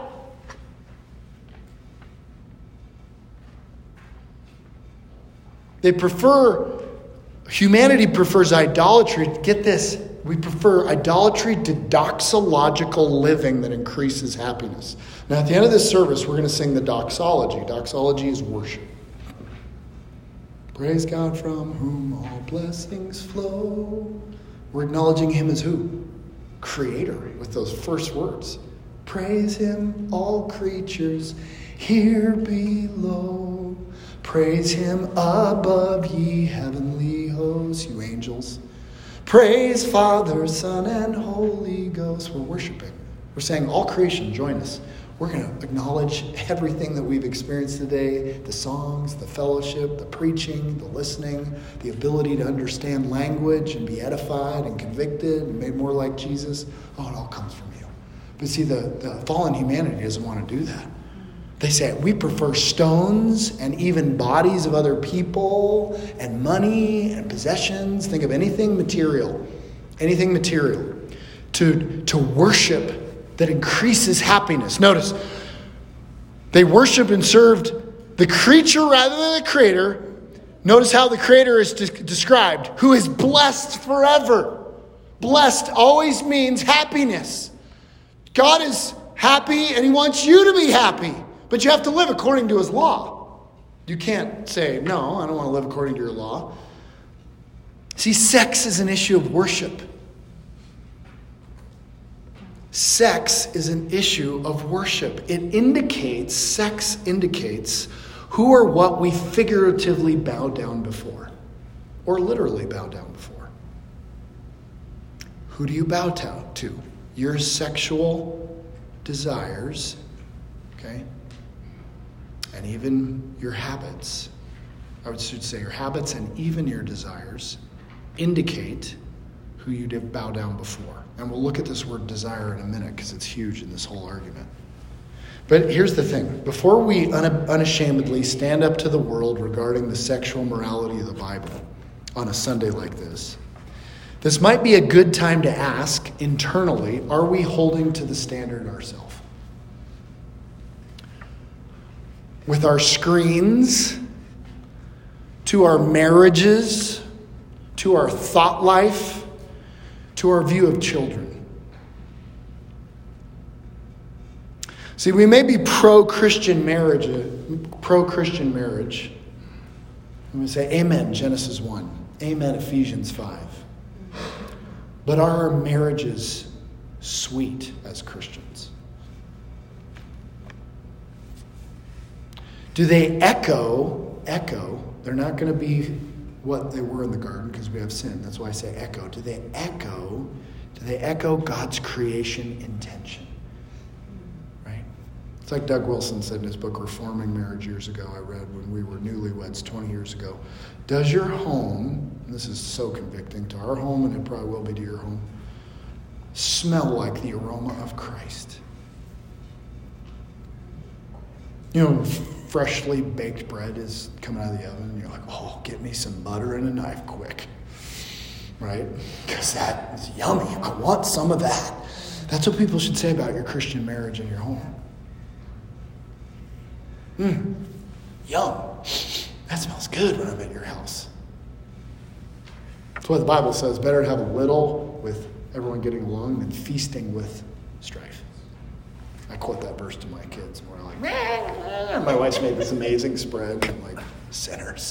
They prefer Humanity prefers idolatry. Get this. We prefer idolatry to doxological living that increases happiness. Now, at the end of this service, we're going to sing the doxology. Doxology is worship. Praise God from whom all blessings flow. We're acknowledging him as who? Creator, with those first words. Praise him, all creatures here below. Praise him above, ye heavenly hosts, you angels. Praise Father, Son, and Holy Ghost. We're worshiping. We're saying, all creation, join us. We're going to acknowledge everything that we've experienced today, the songs, the fellowship, the preaching, the listening, the ability to understand language and be edified and convicted and made more like Jesus. Oh, it all comes from you. But see, the, the fallen humanity doesn't want to do that. They say, we prefer stones and even bodies of other people and money and possessions. Think of anything material, anything material, to, to worship that increases happiness. Notice, they worshiped and served the creature rather than the creator. Notice how the creator is de- described, who is blessed forever. Blessed always means happiness. God is happy and he wants you to be happy. But you have to live according to his law. You can't say, no, I don't want to live according to your law. See, sex is an issue of worship. Sex is an issue of worship. It indicates, sex indicates who or what we figuratively bow down before. Or literally bow down before. Who do you bow down to? Your sexual desires, okay? And even your habits, I would should say your habits and even your desires indicate who you did bow down before. And we'll look at this word desire in a minute because it's huge in this whole argument. But here's the thing. Before we unashamedly stand up to the world regarding the sexual morality of the Bible on a Sunday like this, this might be a good time to ask internally, are we holding to the standard ourselves? With our screens, to our marriages, to our thought life, to our view of children. See, we may be pro-Christian marriage, pro-Christian marriage. And we say, amen, Genesis one. Amen, Ephesians five. But are our marriages sweet as Christians? Do they echo, echo, they're not going to be what they were in the garden because we have sin. That's why I say echo. Do they echo, do they echo God's creation intention? Right? It's like Doug Wilson said in his book, Reforming Marriage, years ago, I read when we were newlyweds twenty years ago. Does your home, and this is so convicting to our home and it probably will be to your home, smell like the aroma of Christ? You know, freshly baked bread is coming out of the oven and you're like, oh, get me some butter and a knife quick. Right? Because that is yummy. I want some of that. That's what people should say about your Christian marriage and your home. Mmm, yum. That smells good when I'm at your house. That's why the Bible says better to have a little with everyone getting along than feasting with strife. I quote that verse to my kids and we're like, and my wife's made this amazing spread. I'm like, sinners.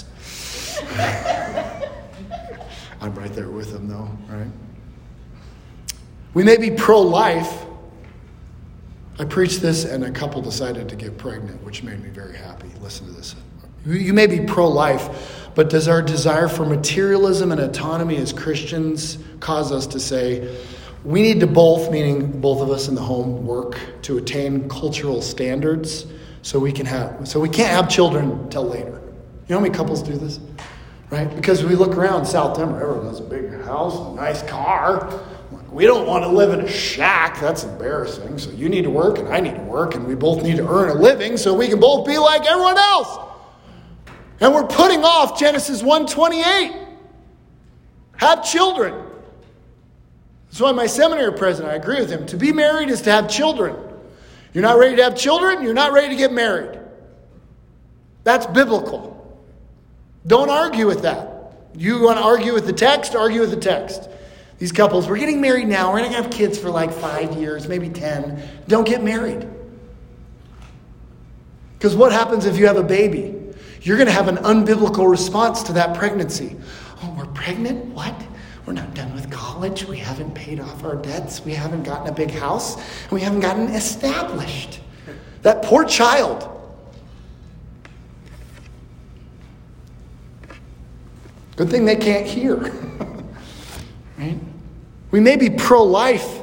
I'm right there with them though, right? We may be pro-life. I preached this and a couple decided to get pregnant, which made me very happy. Listen to this. You may be pro-life, but does our desire for materialism and autonomy as Christians cause us to say, we need to both, meaning both of us in the home, work to attain cultural standards so we can have, so we can't have children until later. You know how many couples do this? Right? Because we look around South Denver, everyone has a big house, a nice car. We don't want to live in a shack. That's embarrassing. So you need to work and I need to work and we both need to earn a living so we can both be like everyone else. And we're putting off Genesis one twenty-eight. Have children. That's why my seminary president, I agree with him. To be married is to have children. You're not ready to have children, you're not ready to get married. That's biblical. Don't argue with that. You want to argue with the text? Argue with the text. These couples, we're getting married now. We're going to have kids for like five years, maybe ten. Don't get married. Because what happens if you have a baby? You're going to have an unbiblical response to that pregnancy. Oh, we're pregnant? What? We're not done with college. We haven't paid off our debts. We haven't gotten a big house. And we haven't gotten established. That poor child. Good thing they can't hear. Right? We may be pro-life.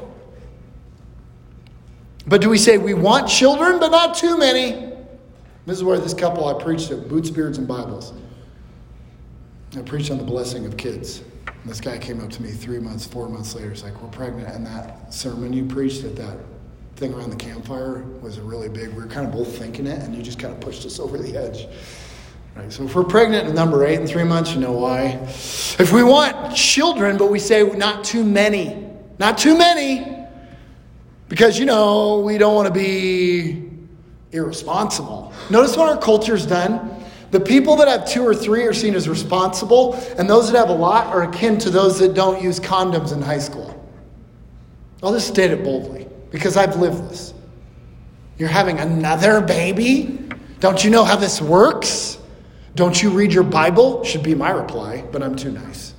But do we say we want children, but not too many? This is where this couple I preached at, Boots, Beards, and Bibles. I preached on the blessing of kids. And this guy came up to me three months, four months later. He's like, we're pregnant. And that sermon you preached at that thing around the campfire was a really big, we were kind of both thinking it, and you just kind of pushed us over the edge. Right, so if we're pregnant at number eight in three months, you know why. If we want children, but we say not too many. Not too many. Because, you know, we don't want to be irresponsible. Notice what our culture's done. The people that have two or three are seen as responsible, and those that have a lot are akin to those that don't use condoms in high school. I'll just state it boldly, because I've lived this. You're having another baby? Don't you know how this works? Don't you read your Bible? Should be my reply, but I'm too nice.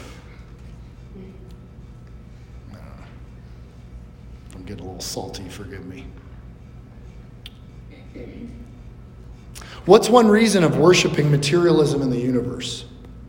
I'm getting a little salty, forgive me. What's one reason of worshiping materialism in the universe?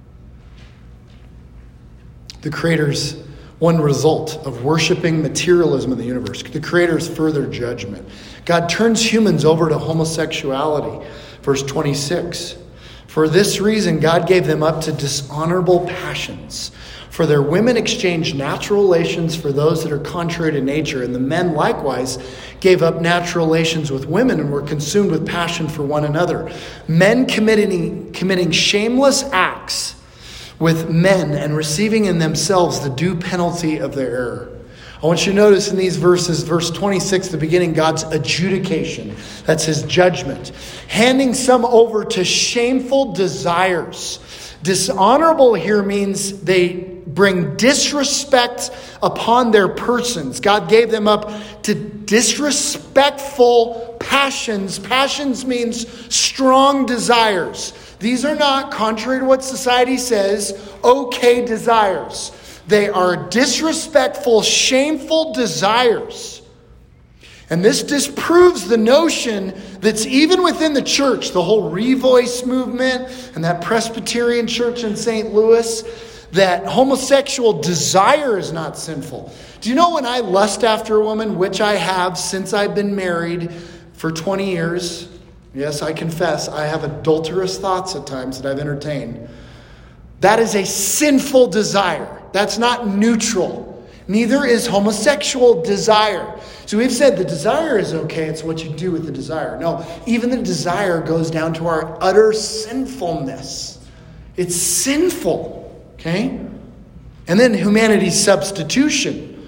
The Creator's one result of worshiping materialism in the universe. The Creator's further judgment. God turns humans over to homosexuality. Verse twenty-six. For this reason, God gave them up to dishonorable passions. For their women exchanged natural relations for those that are contrary to nature. And the men likewise gave up natural relations with women and were consumed with passion for one another. Men committing, committing shameless acts with men and receiving in themselves the due penalty of their error. I want you to notice in these verses, verse twenty-six, the beginning, God's adjudication. That's his judgment. Handing some over to shameful desires. Dishonorable here means they bring disrespect upon their persons. God gave them up to disrespectful passions. Passions means strong desires. These are not, contrary to what society says, okay desires. They are disrespectful, shameful desires. And this disproves the notion that's even within the church, the whole Revoice movement and that Presbyterian church in Saint Louis, that homosexual desire is not sinful. Do you know when I lust after a woman, which I have since I've been married for twenty years, yes, I confess, I have adulterous thoughts at times that I've entertained. That is a sinful desire. That's not neutral. Neither is homosexual desire. So we've said the desire is okay. It's what you do with the desire. No, even the desire goes down to our utter sinfulness. It's sinful. Okay? And then humanity's substitution.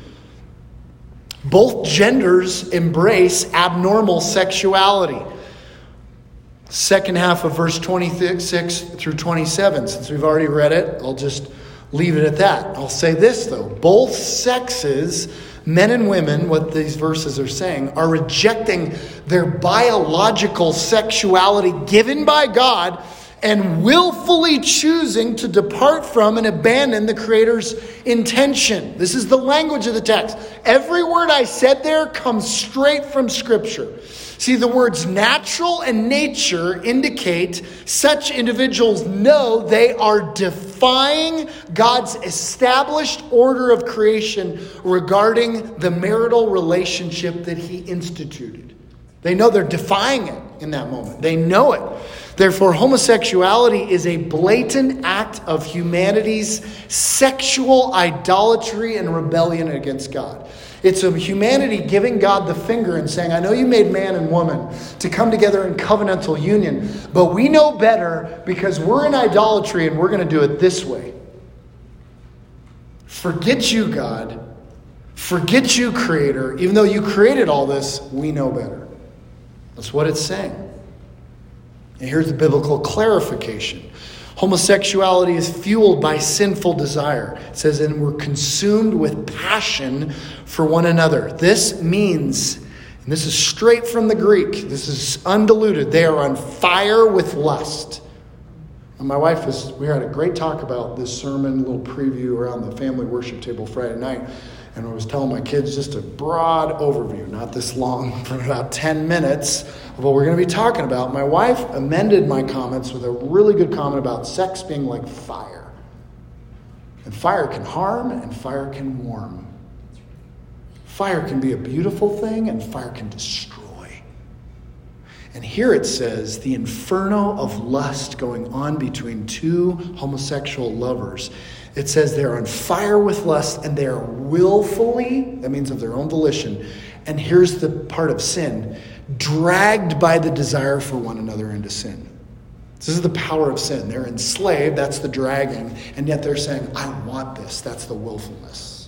Both genders embrace abnormal sexuality. Second half of verse twenty-six through twenty-seven. Since we've already read it, I'll just leave it at that. I'll say this, though. Both sexes, men and women, what these verses are saying, are rejecting their biological sexuality given by God and willfully choosing to depart from and abandon the Creator's intention. This is the language of the text. Every word I said there comes straight from Scripture. See, the words natural and nature indicate such individuals know they are defying God's established order of creation regarding the marital relationship that he instituted. They know they're defying it in that moment. They know it. Therefore, homosexuality is a blatant act of humanity's sexual idolatry and rebellion against God. It's a humanity giving God the finger and saying, I know you made man and woman to come together in covenantal union, but we know better because we're in idolatry and we're going to do it this way. Forget you, God. Forget you, Creator. Even though you created all this, we know better. That's what it's saying. And here's the biblical clarification. Homosexuality is fueled by sinful desire. It says, and we're consumed with passion for one another. This means, and this is straight from the Greek, this is undiluted, they are on fire with lust. And my wife was, we had a great talk about this sermon, a little preview around the family worship table Friday night. And I was telling my kids just a broad overview, not this long, for about ten minutes of what we're going to be talking about. My wife amended my comments with a really good comment about sex being like fire. And fire can harm and fire can warm. Fire can be a beautiful thing and fire can destroy. And here it says the inferno of lust going on between two homosexual lovers. It says they're on fire with lust and they are willfully, that means of their own volition, and here's the part of sin, dragged by the desire for one another into sin. This is the power of sin. They're enslaved, that's the dragging, and yet they're saying, I want this, that's the willfulness.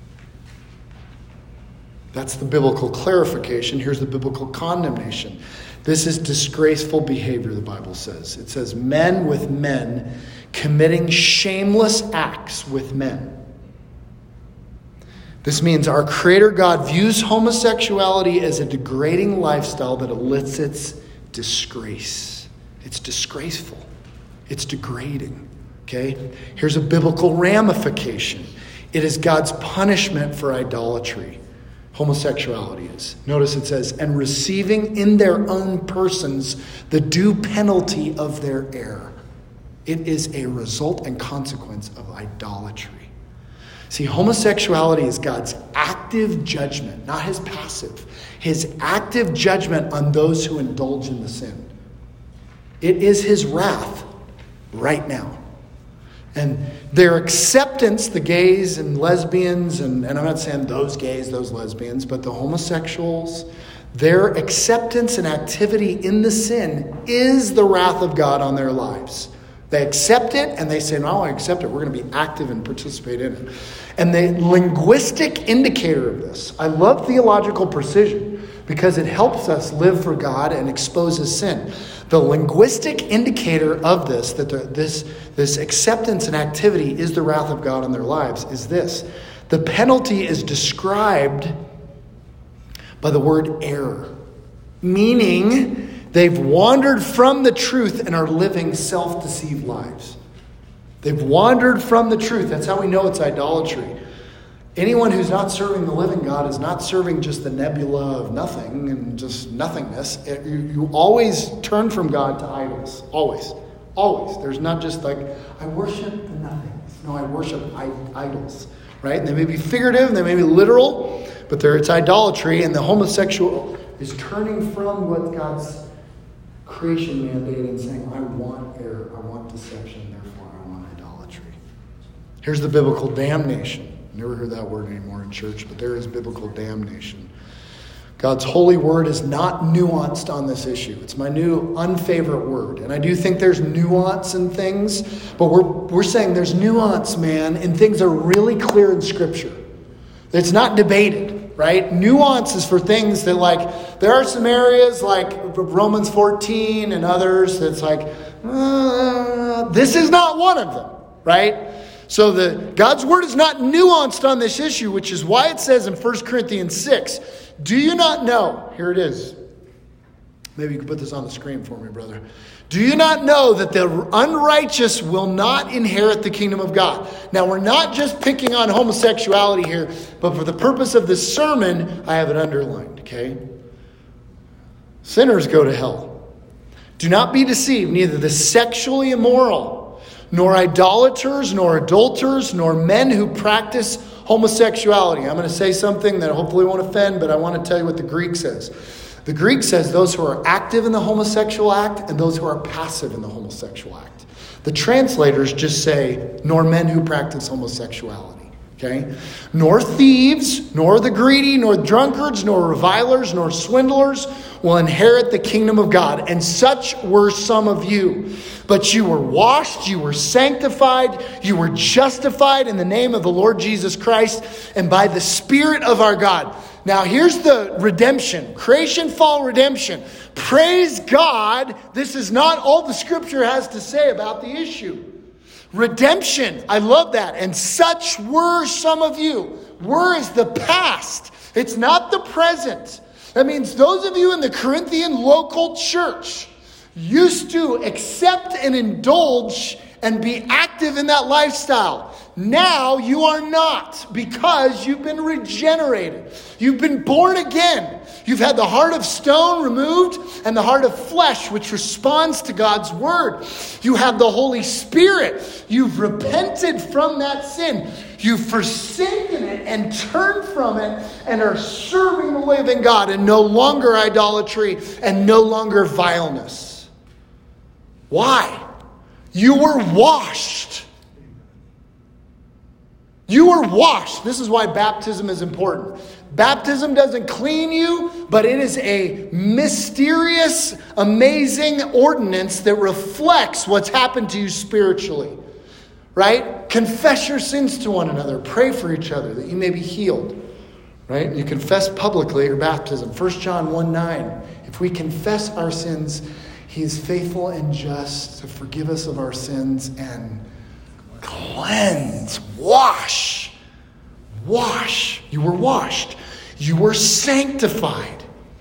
That's the biblical clarification. Here's the biblical condemnation. This is disgraceful behavior, the Bible says. It says men with men committing shameless acts with men. This means our Creator God views homosexuality as a degrading lifestyle that elicits disgrace. It's disgraceful. It's degrading. Okay? Here's a biblical ramification. It is God's punishment for idolatry. Homosexuality is. Notice it says, and receiving in their own persons the due penalty of their error. It is a result and consequence of idolatry. See, homosexuality is God's active judgment, not his passive. His active judgment on those who indulge in the sin. It is his wrath right now. And their acceptance, the gays and lesbians, and, and I'm not saying those gays, those lesbians, but the homosexuals, their acceptance and activity in the sin is the wrath of God on their lives. They accept it and they say, no, I accept it. We're going to be active and participate in it. And the linguistic indicator of this, I love theological precision because it helps us live for God and exposes sin. The linguistic indicator of this, that the, this, this acceptance and activity is the wrath of God on their lives, is this. The penalty is described by the word error, meaning they've wandered from the truth and are living self-deceived lives. They've wandered from the truth. That's how we know it's idolatry. Anyone who's not serving the living God is not serving just the nebula of nothing and just nothingness. It, you, you always turn from God to idols. Always. Always. There's not just like, I worship the nothingness. No, I worship I, idols. Right? And they may be figurative, and they may be literal, but they're, it's idolatry, and the homosexual is turning from what God's creation mandated and saying, I want error, I want deception, therefore I want idolatry. Here's the biblical damnation. Never heard that word anymore in church, but there is biblical damnation. God's holy word is not nuanced on this issue. It's my new unfavorite word. And I do think there's nuance in things, but we're, we're saying there's nuance, man, and things are really clear in Scripture. It's not debated, right? Nuance is for things that, like, there are some areas like Romans fourteen and others that's like, uh, this is not one of them, right? So the God's word is not nuanced on this issue, which is why it says in First Corinthians six, do you not know? Here it is. Maybe you can put this on the screen for me, brother. Do you not know that the unrighteous will not inherit the kingdom of God? Now, we're not just picking on homosexuality here, but for the purpose of this sermon, I have it underlined, okay? Sinners go to hell. Do not be deceived, neither the sexually immoral, nor idolaters, nor adulterers, nor men who practice homosexuality. I'm going to say something that hopefully won't offend, but I want to tell you what the Greek says. The Greek says those who are active in the homosexual act and those who are passive in the homosexual act. The translators just say, nor men who practice homosexuality. Okay? Nor thieves, nor the greedy, nor drunkards, nor revilers, nor swindlers will inherit the kingdom of God. And such were some of you. But you were washed, you were sanctified, you were justified in the name of the Lord Jesus Christ and by the Spirit of our God. Now here's the redemption. Creation, fall, redemption. Praise God, this is not all the scripture has to say about the issue. Redemption, I love that. And such were some of you. Were is the past. It's not the present. That means those of you in the Corinthian local church used to accept and indulge and be active in that lifestyle. Now you are not, because you've been regenerated. You've been born again. You've had the heart of stone removed and the heart of flesh, which responds to God's word. You have the Holy Spirit. You've repented from that sin. You've forsaken it and turned from it and are serving the living God, and no longer idolatry and no longer vileness. Why? You were washed. You were washed. This is why baptism is important. Baptism doesn't clean you, but it is a mysterious, amazing ordinance that reflects what's happened to you spiritually. Right? Confess your sins to one another. Pray for each other that you may be healed. Right? You confess publicly your baptism. First John one nine. If we confess our sins, He is faithful and just to forgive us of our sins and cleanse, wash. Wash. You were washed. You were sanctified.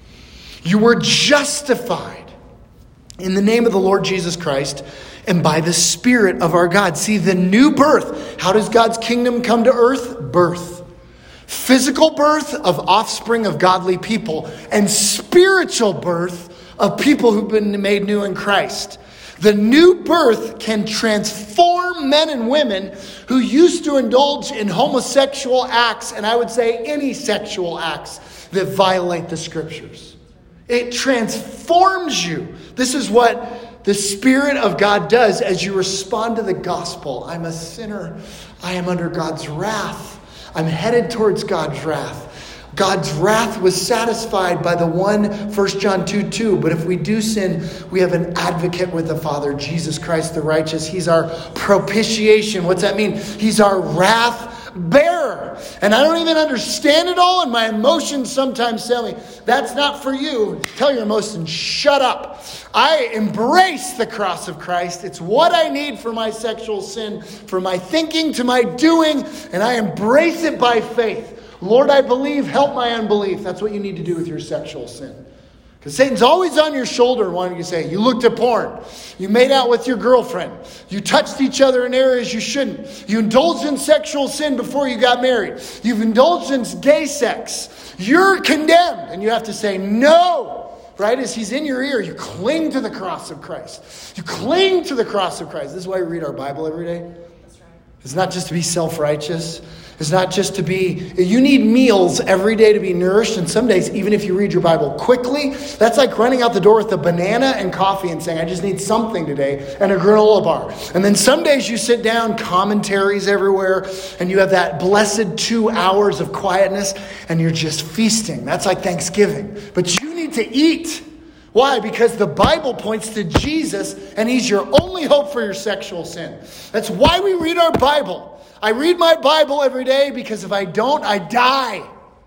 You were justified in the name of the Lord Jesus Christ and by the Spirit of our God. See, the new birth. How does God's kingdom come to earth? Birth. Physical birth of offspring of godly people, and spiritual birth of people who've been made new in Christ. The new birth can transform men and women who used to indulge in homosexual acts, and I would say any sexual acts that violate the scriptures. It transforms you. This is what the Spirit of God does as you respond to the gospel. I'm a sinner. I am under God's wrath. I'm headed towards God's wrath. God's wrath was satisfied by the one, First John two two. But if we do sin, we have an advocate with the Father, Jesus Christ the righteous. He's our propitiation. What's that mean? He's our wrath bearer. And I don't even understand it all, and my emotions sometimes tell me, that's not for you. Tell your emotions, shut up. I embrace the cross of Christ. It's what I need for my sexual sin, from my thinking to my doing, and I embrace it by faith. Lord, I believe, help my unbelief. That's what you need to do with your sexual sin. Because Satan's always on your shoulder wanting to say, you looked at porn. You made out with your girlfriend. You touched each other in areas you shouldn't. You indulged in sexual sin before you got married. You've indulged in gay sex. You're condemned. And you have to say, no. Right? As he's in your ear, you cling to the cross of Christ. You cling to the cross of Christ. This is why we read our Bible every day. That's right. It's not just to be self-righteous. It's not just to be, you need meals every day to be nourished. And some days, even if you read your Bible quickly, that's like running out the door with a banana and coffee and saying, I just need something today, and a granola bar. And then some days you sit down, commentaries everywhere, and you have that blessed two hours of quietness, and you're just feasting. That's like Thanksgiving. But you need to eat. Why? Because the Bible points to Jesus, and He's your only hope for your sexual sin. That's why we read our Bible. I read my Bible every day because if I don't, I die.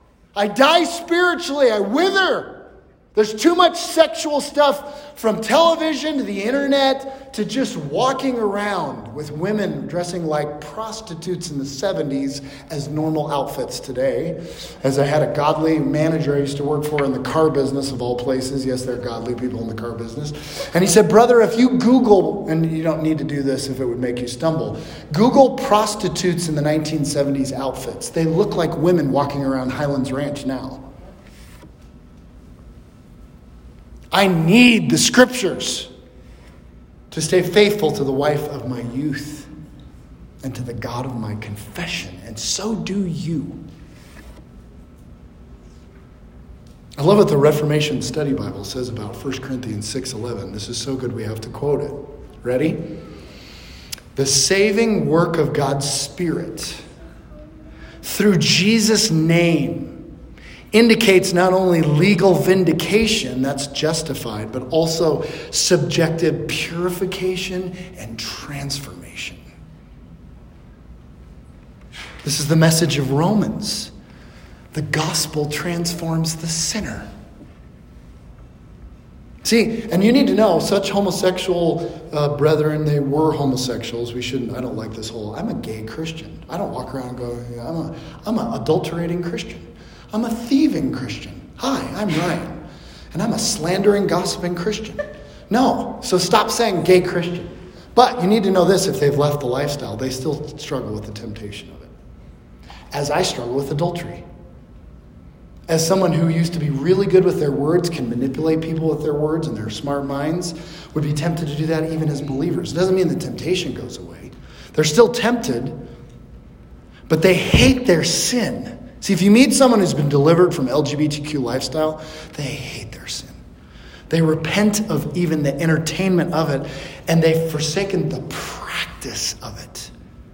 I die spiritually. I wither. There's too much sexual stuff, from television to the internet to just walking around with women dressing like prostitutes in the seventies as normal outfits today. As I had a godly manager I used to work for in the car business of all places. Yes, there are godly people in the car business. And he said, brother, if you Google, and you don't need to do this if it would make you stumble, Google prostitutes in the nineteen seventies outfits. They look like women walking around Highlands Ranch now. I need the scriptures to stay faithful to the wife of my youth and to the God of my confession. And so do you. I love what the Reformation Study Bible says about First Corinthians six eleven. This is so good we have to quote it. Ready? The saving work of God's Spirit through Jesus' name indicates not only legal vindication, that's justified, but also subjective purification and transformation. This is the message of Romans. The gospel transforms the sinner. See, and you need to know, such homosexual uh, brethren, they were homosexuals. We shouldn't, I don't like this whole, I'm a gay Christian. I don't walk around and go, I'm a, I'm an adulterating Christian. I'm a thieving Christian. Hi, I'm Ryan. And I'm a slandering, gossiping Christian. No, so stop saying gay Christian. But you need to know this, if they've left the lifestyle, they still struggle with the temptation of it. As I struggle with adultery. As someone who used to be really good with their words, can manipulate people with their words and their smart minds, would be tempted to do that even as believers. It doesn't mean the temptation goes away. They're still tempted, but they hate their sin. See, if you meet someone who's been delivered from L G B T Q lifestyle, they hate their sin. They repent of even the entertainment of it, and they've forsaken the practice of it.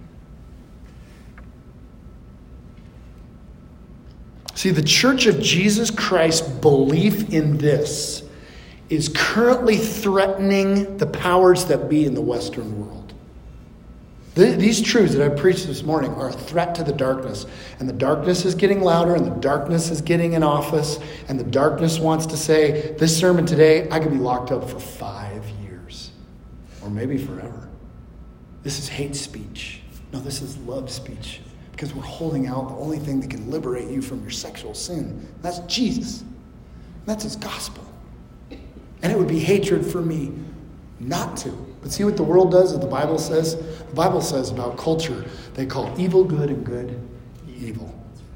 See, the Church of Jesus Christ's belief in this is currently threatening the powers that be in the Western world. These truths that I preached this morning are a threat to the darkness. And the darkness is getting louder, and the darkness is getting in office, and the darkness wants to say, this sermon today, I could be locked up for five years. Or maybe forever. This is hate speech. No, this is love speech. Because we're holding out the only thing that can liberate you from your sexual sin. That's Jesus. That's his gospel. And it would be hatred for me not to. But see what the world does, as the Bible says? The Bible says about culture, they call evil good and good evil.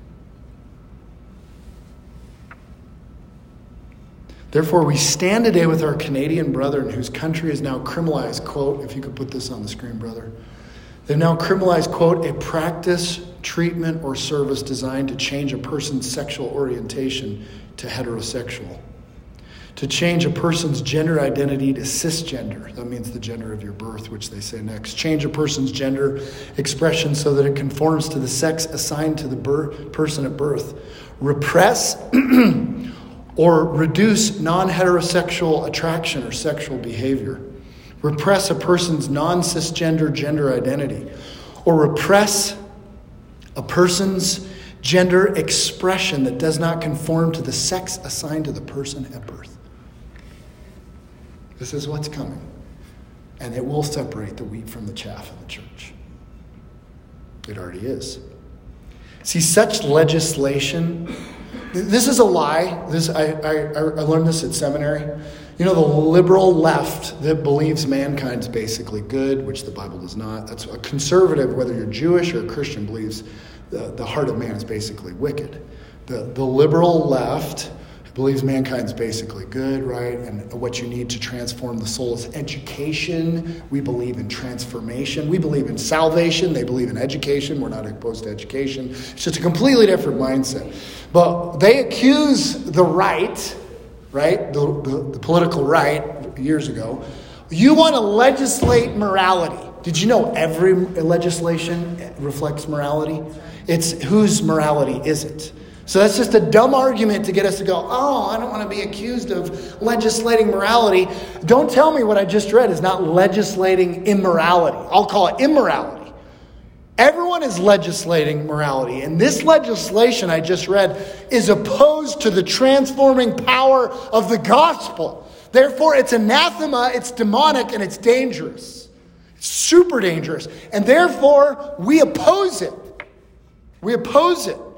Therefore, we stand today with our Canadian brethren whose country is now criminalized, quote, if you could put this on the screen, brother. They've now criminalized, quote, a practice, treatment, or service designed to change a person's sexual orientation to heterosexual. To change a person's gender identity to cisgender. That means the gender of your birth, which they say next. Change a person's gender expression so that it conforms to the sex assigned to the birth, person at birth. Repress or reduce non-heterosexual attraction or sexual behavior. Repress a person's non-cisgender gender identity, or repress a person's gender expression that does not conform to the sex assigned to the person at birth. This is what's coming, and it will separate the wheat from the chaff in the church. It already is. See, such legislation, this is a lie. This I, I, I learned this at seminary. You know, the liberal left that believes mankind's basically good, which the Bible does not. That's a conservative, whether you're Jewish or a Christian, believes the, the heart of man is basically wicked. The, the liberal left believes mankind's basically good, right? And what you need to transform the soul is education. We believe in transformation. We believe in salvation. They believe in education. We're not opposed to education. It's just a completely different mindset. But they accuse the right, right, the, the, the political right years ago, you want to legislate morality. Did you know every legislation reflects morality? It's whose morality is it? So that's just a dumb argument to get us to go, oh, I don't want to be accused of legislating morality. Don't tell me what I just read is not legislating immorality. I'll call it immorality. Everyone is legislating morality. And this legislation I just read is opposed to the transforming power of the gospel. Therefore, it's anathema, it's demonic, and it's dangerous. It's super dangerous. And therefore, we oppose it. We oppose it.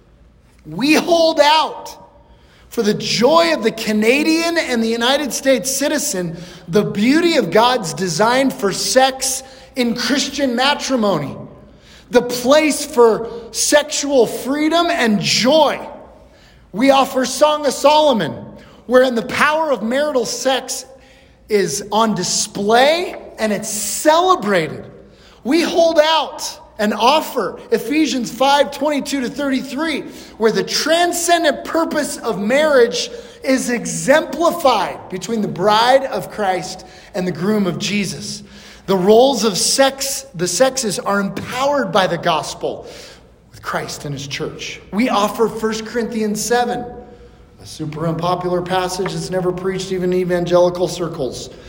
We hold out for the joy of the Canadian and the United States citizen, the beauty of God's design for sex in Christian matrimony, the place for sexual freedom and joy. We offer Song of Solomon, wherein the power of marital sex is on display and it's celebrated. We hold out and offer Ephesians five, twenty-two to thirty-three, where the transcendent purpose of marriage is exemplified between the bride of Christ and the groom of Jesus. The roles of sex, the sexes are empowered by the gospel with Christ and his church. We offer First Corinthians seven, a super unpopular passage that's never preached even in evangelical circles,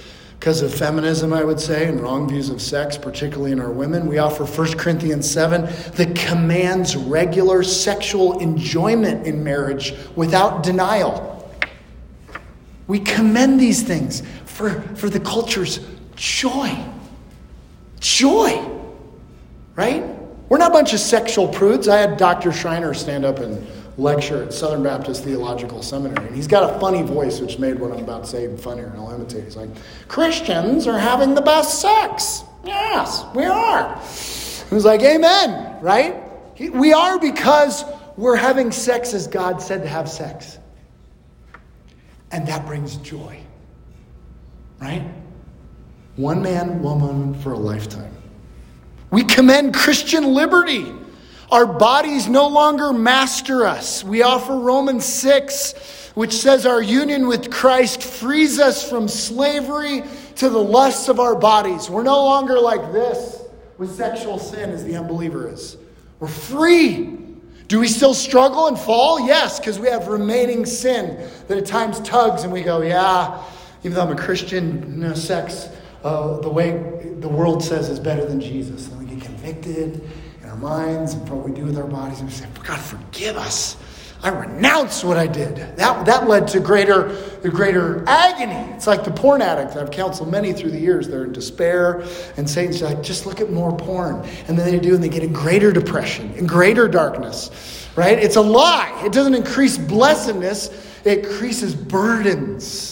because of feminism, I would say, and wrong views of sex, particularly in our women. We offer First Corinthians seven that commands regular sexual enjoyment in marriage without denial. We commend these things for, for the culture's joy. Joy. Right? We're not a bunch of sexual prudes. I had Doctor Schreiner stand up and lecture at Southern Baptist Theological Seminary. And he's got a funny voice, which made what I'm about to say even funnier, and I'll imitate. He's like, Christians are having the best sex. Yes, we are. He was like, amen, right? We are because we're having sex as God said to have sex. And that brings joy, right? One man, one woman for a lifetime. We commend Christian liberty. Our bodies no longer master us. We offer Romans six, which says our union with Christ frees us from slavery to the lusts of our bodies. We're no longer like this with sexual sin as the unbeliever is. We're free. Do we still struggle and fall? Yes, because we have remaining sin that at times tugs and we go, yeah, even though I'm a Christian, you know, sex, uh, the way the world says is better than Jesus. And we get convicted in our minds and for what we do with our bodies. And we say, God, forgive us. I renounce what I did. That, that led to greater, the greater agony. It's like the porn addict. I've counseled many through the years. They're in despair. And Satan's like, just look at more porn. And then they do, and they get in greater depression, in greater darkness. Right? It's a lie. It doesn't increase blessedness. It increases burdens.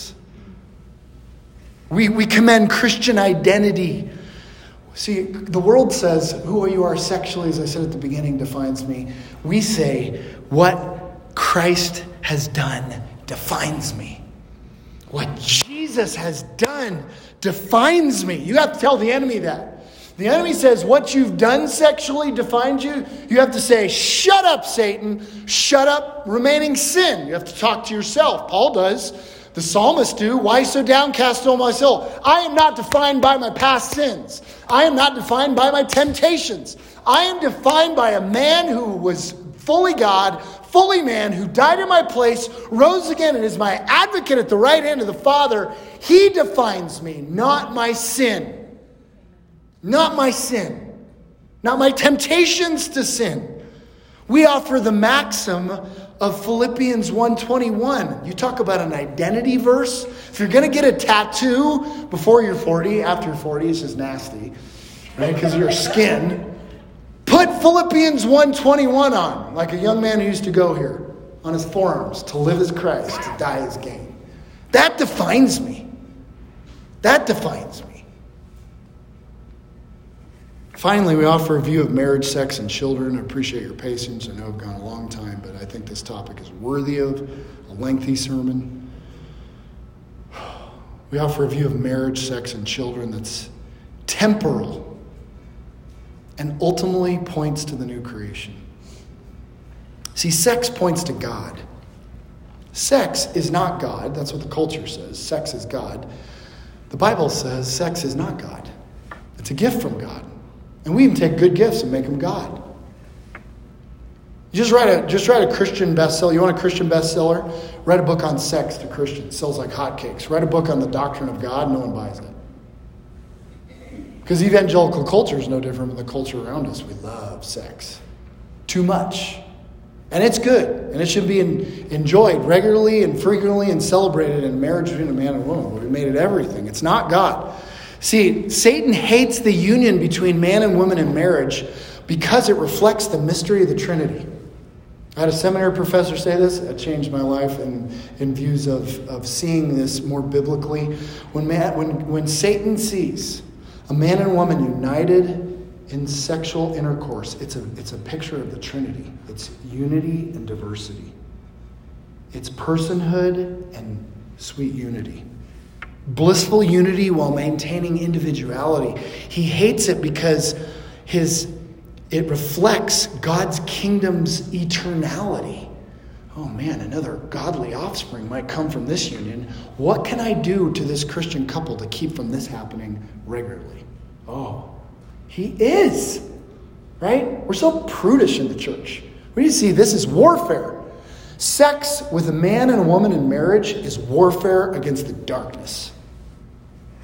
We, we commend Christian identity. See, the world says who you are sexually, as I said at the beginning, defines me. We say what Christ has done defines me. What Jesus has done defines me. You have to tell the enemy that. The enemy says what you've done sexually defines you. You have to say, shut up, Satan. Shut up, remaining sin. You have to talk to yourself. Paul does. The psalmists do. Why so downcast, O my soul? I am not defined by my past sins. I am not defined by my temptations. I am defined by a man who was fully God, fully man, who died in my place, rose again, and is my advocate at the right hand of the Father. He defines me, not my sin. Not my sin. Not my temptations to sin. We offer the maxim of Philippians one twenty-one. You talk about an identity verse. If you're going to get a tattoo before you're forty, after you're forty, it's just nasty, right? Because of your skin. Put Philippians one twenty-one on, like a young man who used to go here, on his forearms. To live as Christ, to die as gain. That defines me. That defines me. Finally, we offer a view of marriage, sex, and children. I appreciate your patience. I know I've gone a long time, but I think this topic is worthy of a lengthy sermon. We offer a view of marriage, sex, and children that's temporal and ultimately points to the new creation. See, sex points to God. Sex is not God. That's what the culture says. Sex is God. The Bible says sex is not God. It's a gift from God. And we even take good gifts and make them God. You just write a just write a Christian bestseller. You want a Christian bestseller? Write a book on sex to Christians. It sells like hotcakes. Write a book on the doctrine of God. No one buys it. Because evangelical culture is no different than the culture around us. We love sex. Too much. And it's good. And it should be in, enjoyed regularly and frequently and celebrated in marriage between a man and a woman. We made it everything. It's not God. See, Satan hates the union between man and woman in marriage because it reflects the mystery of the Trinity. I had a seminary professor say this. It changed my life in, in views of, of seeing this more biblically. When, man, when, when Satan sees a man and woman united in sexual intercourse, it's a, it's a picture of the Trinity. It's unity and diversity. It's personhood and sweet unity. Blissful unity while maintaining individuality. He hates it because his it reflects God's kingdom's eternality. Oh man, another godly offspring might come from this union. What can I do to this Christian couple to keep from this happening regularly? Oh, he is. Right? We're so prudish in the church. We need to see this is warfare. Sex with a man and a woman in marriage is warfare against the darkness.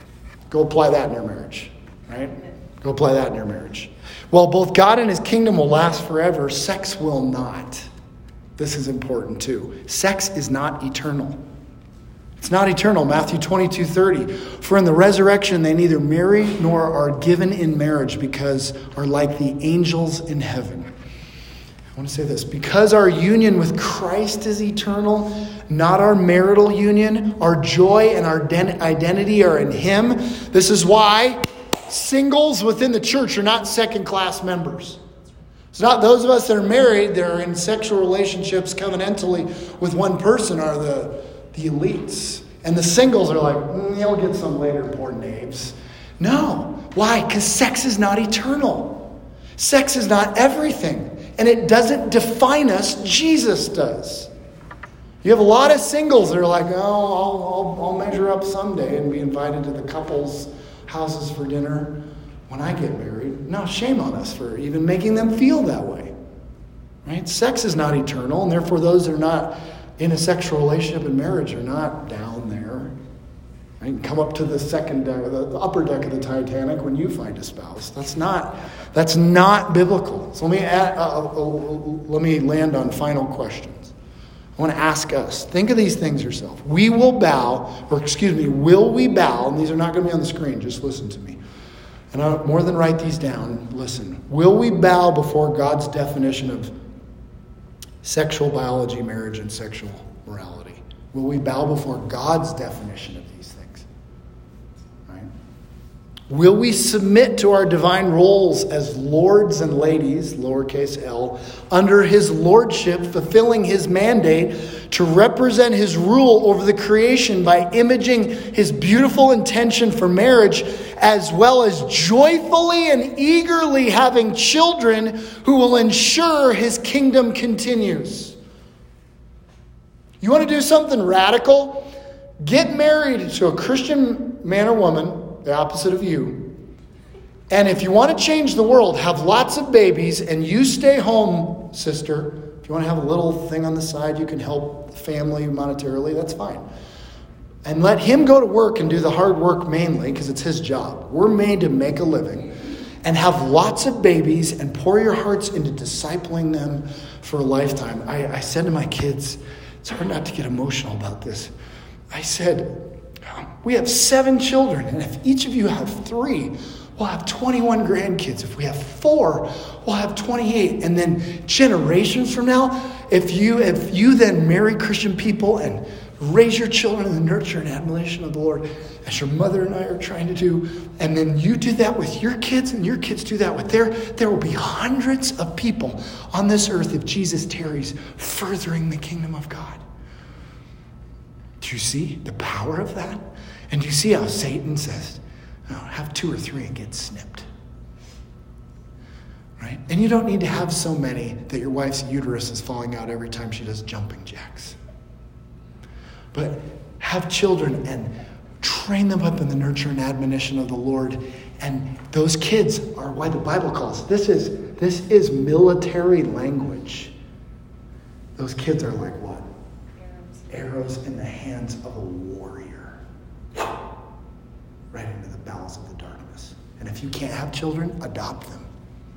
Go apply that in your marriage, right? Go apply that in your marriage. While both God and his kingdom will last forever, sex will not. This is important too. Sex is not eternal. It's not eternal. Matthew twenty-two thirty. For in the resurrection they neither marry nor are given in marriage, because are like the angels in heaven. I want to say this. Because our union with Christ is eternal, not our marital union, our joy and our identity are in him. This is why singles within the church are not second-class members. It's not those of us that are married, that are in sexual relationships covenantally with one person are the, the elites. And the singles are like, mm, yeah, we'll get some later, poor knaves. No. Why? Because sex is not eternal. Sex is not everything. And it doesn't define us. Jesus does. You have a lot of singles that are like, oh, I'll, I'll, I'll measure up someday and be invited to the couple's houses for dinner when I get married. No, shame on us for even making them feel that way. Right? Sex is not eternal, and therefore those that are not in a sexual relationship in marriage are not down there. Right? Come up to the second deck, the upper deck of the Titanic when you find a spouse. That's not that's not biblical. So let me add, uh, uh, let me land on final questions. I want to ask us, think of these things yourself. We will bow, or excuse me, will we bow? And these are not going to be on the screen. Just listen to me. And I, more than write these down, listen. Will we bow before God's definition of sexual biology, marriage, and sexual morality? Will we bow before God's definition of these things? Right? Will we submit to our divine roles as lords and ladies, lowercase l, under his lordship, fulfilling his mandate to represent his rule over the creation by imaging his beautiful intention for marriage, as well as joyfully and eagerly having children who will ensure his kingdom continues? You want to do something radical? Get married to a Christian man or woman, the opposite of you. And if you want to change the world, have lots of babies, and you stay home, sister. If you want to have a little thing on the side, you can help the family monetarily, that's fine. And let him go to work and do the hard work mainly, because it's his job. We're made to make a living. And have lots of babies and pour your hearts into discipling them for a lifetime. I, I said to my kids, it's hard not to get emotional about this. I said, we have seven children, and if each of you have three, we'll have twenty-one grandkids. If we have four, we'll have twenty-eight. And then generations from now, if you if you then marry Christian people and raise your children in the nurture and admonition of the Lord, as your mother and I are trying to do, and then you do that with your kids, and your kids do that with their, there will be hundreds of people on this earth if Jesus tarries, furthering the kingdom of God. Do you see the power of that? And do you see how Satan says, no, have two or three and get snipped? Right? And you don't need to have so many that your wife's uterus is falling out every time she does jumping jacks. But have children and train them up in the nurture and admonition of the Lord. And those kids are why the Bible calls. This is, this is military language. Those kids are like what? Arrows in the hands of a warrior. Right into the bowels of the darkness. And if you can't have children, adopt them.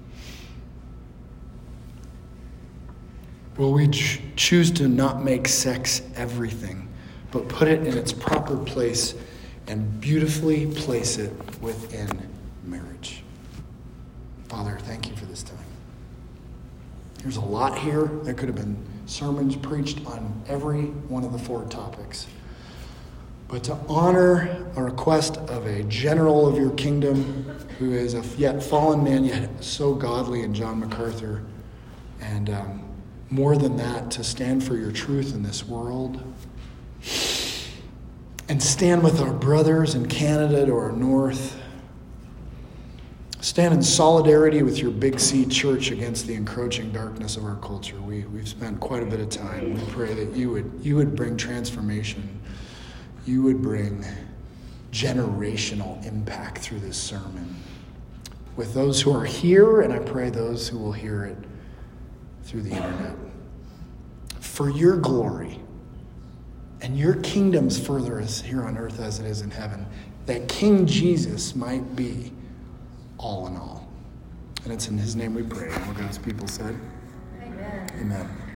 Will we ch- choose to not make sex everything, but put it in its proper place and beautifully place it within marriage? Father, thank you for this time. There's a lot here. There could have been sermons preached on every one of the four topics. But to honor a request of a general of your kingdom who is a yet fallen man, yet so godly in John MacArthur, and um, more than that, to stand for your truth in this world, and stand with our brothers in Canada to our north. Stand in solidarity with your Big C church against the encroaching darkness of our culture. We, we've spent quite a bit of time. We pray that you would, you would bring transformation. You would bring generational impact through this sermon with those who are here, and I pray those who will hear it through the internet. For your glory and your kingdom's further is here on earth as it is in heaven, that King Jesus might be all in all. And it's in his name we pray. And all God's people said, Amen. Amen.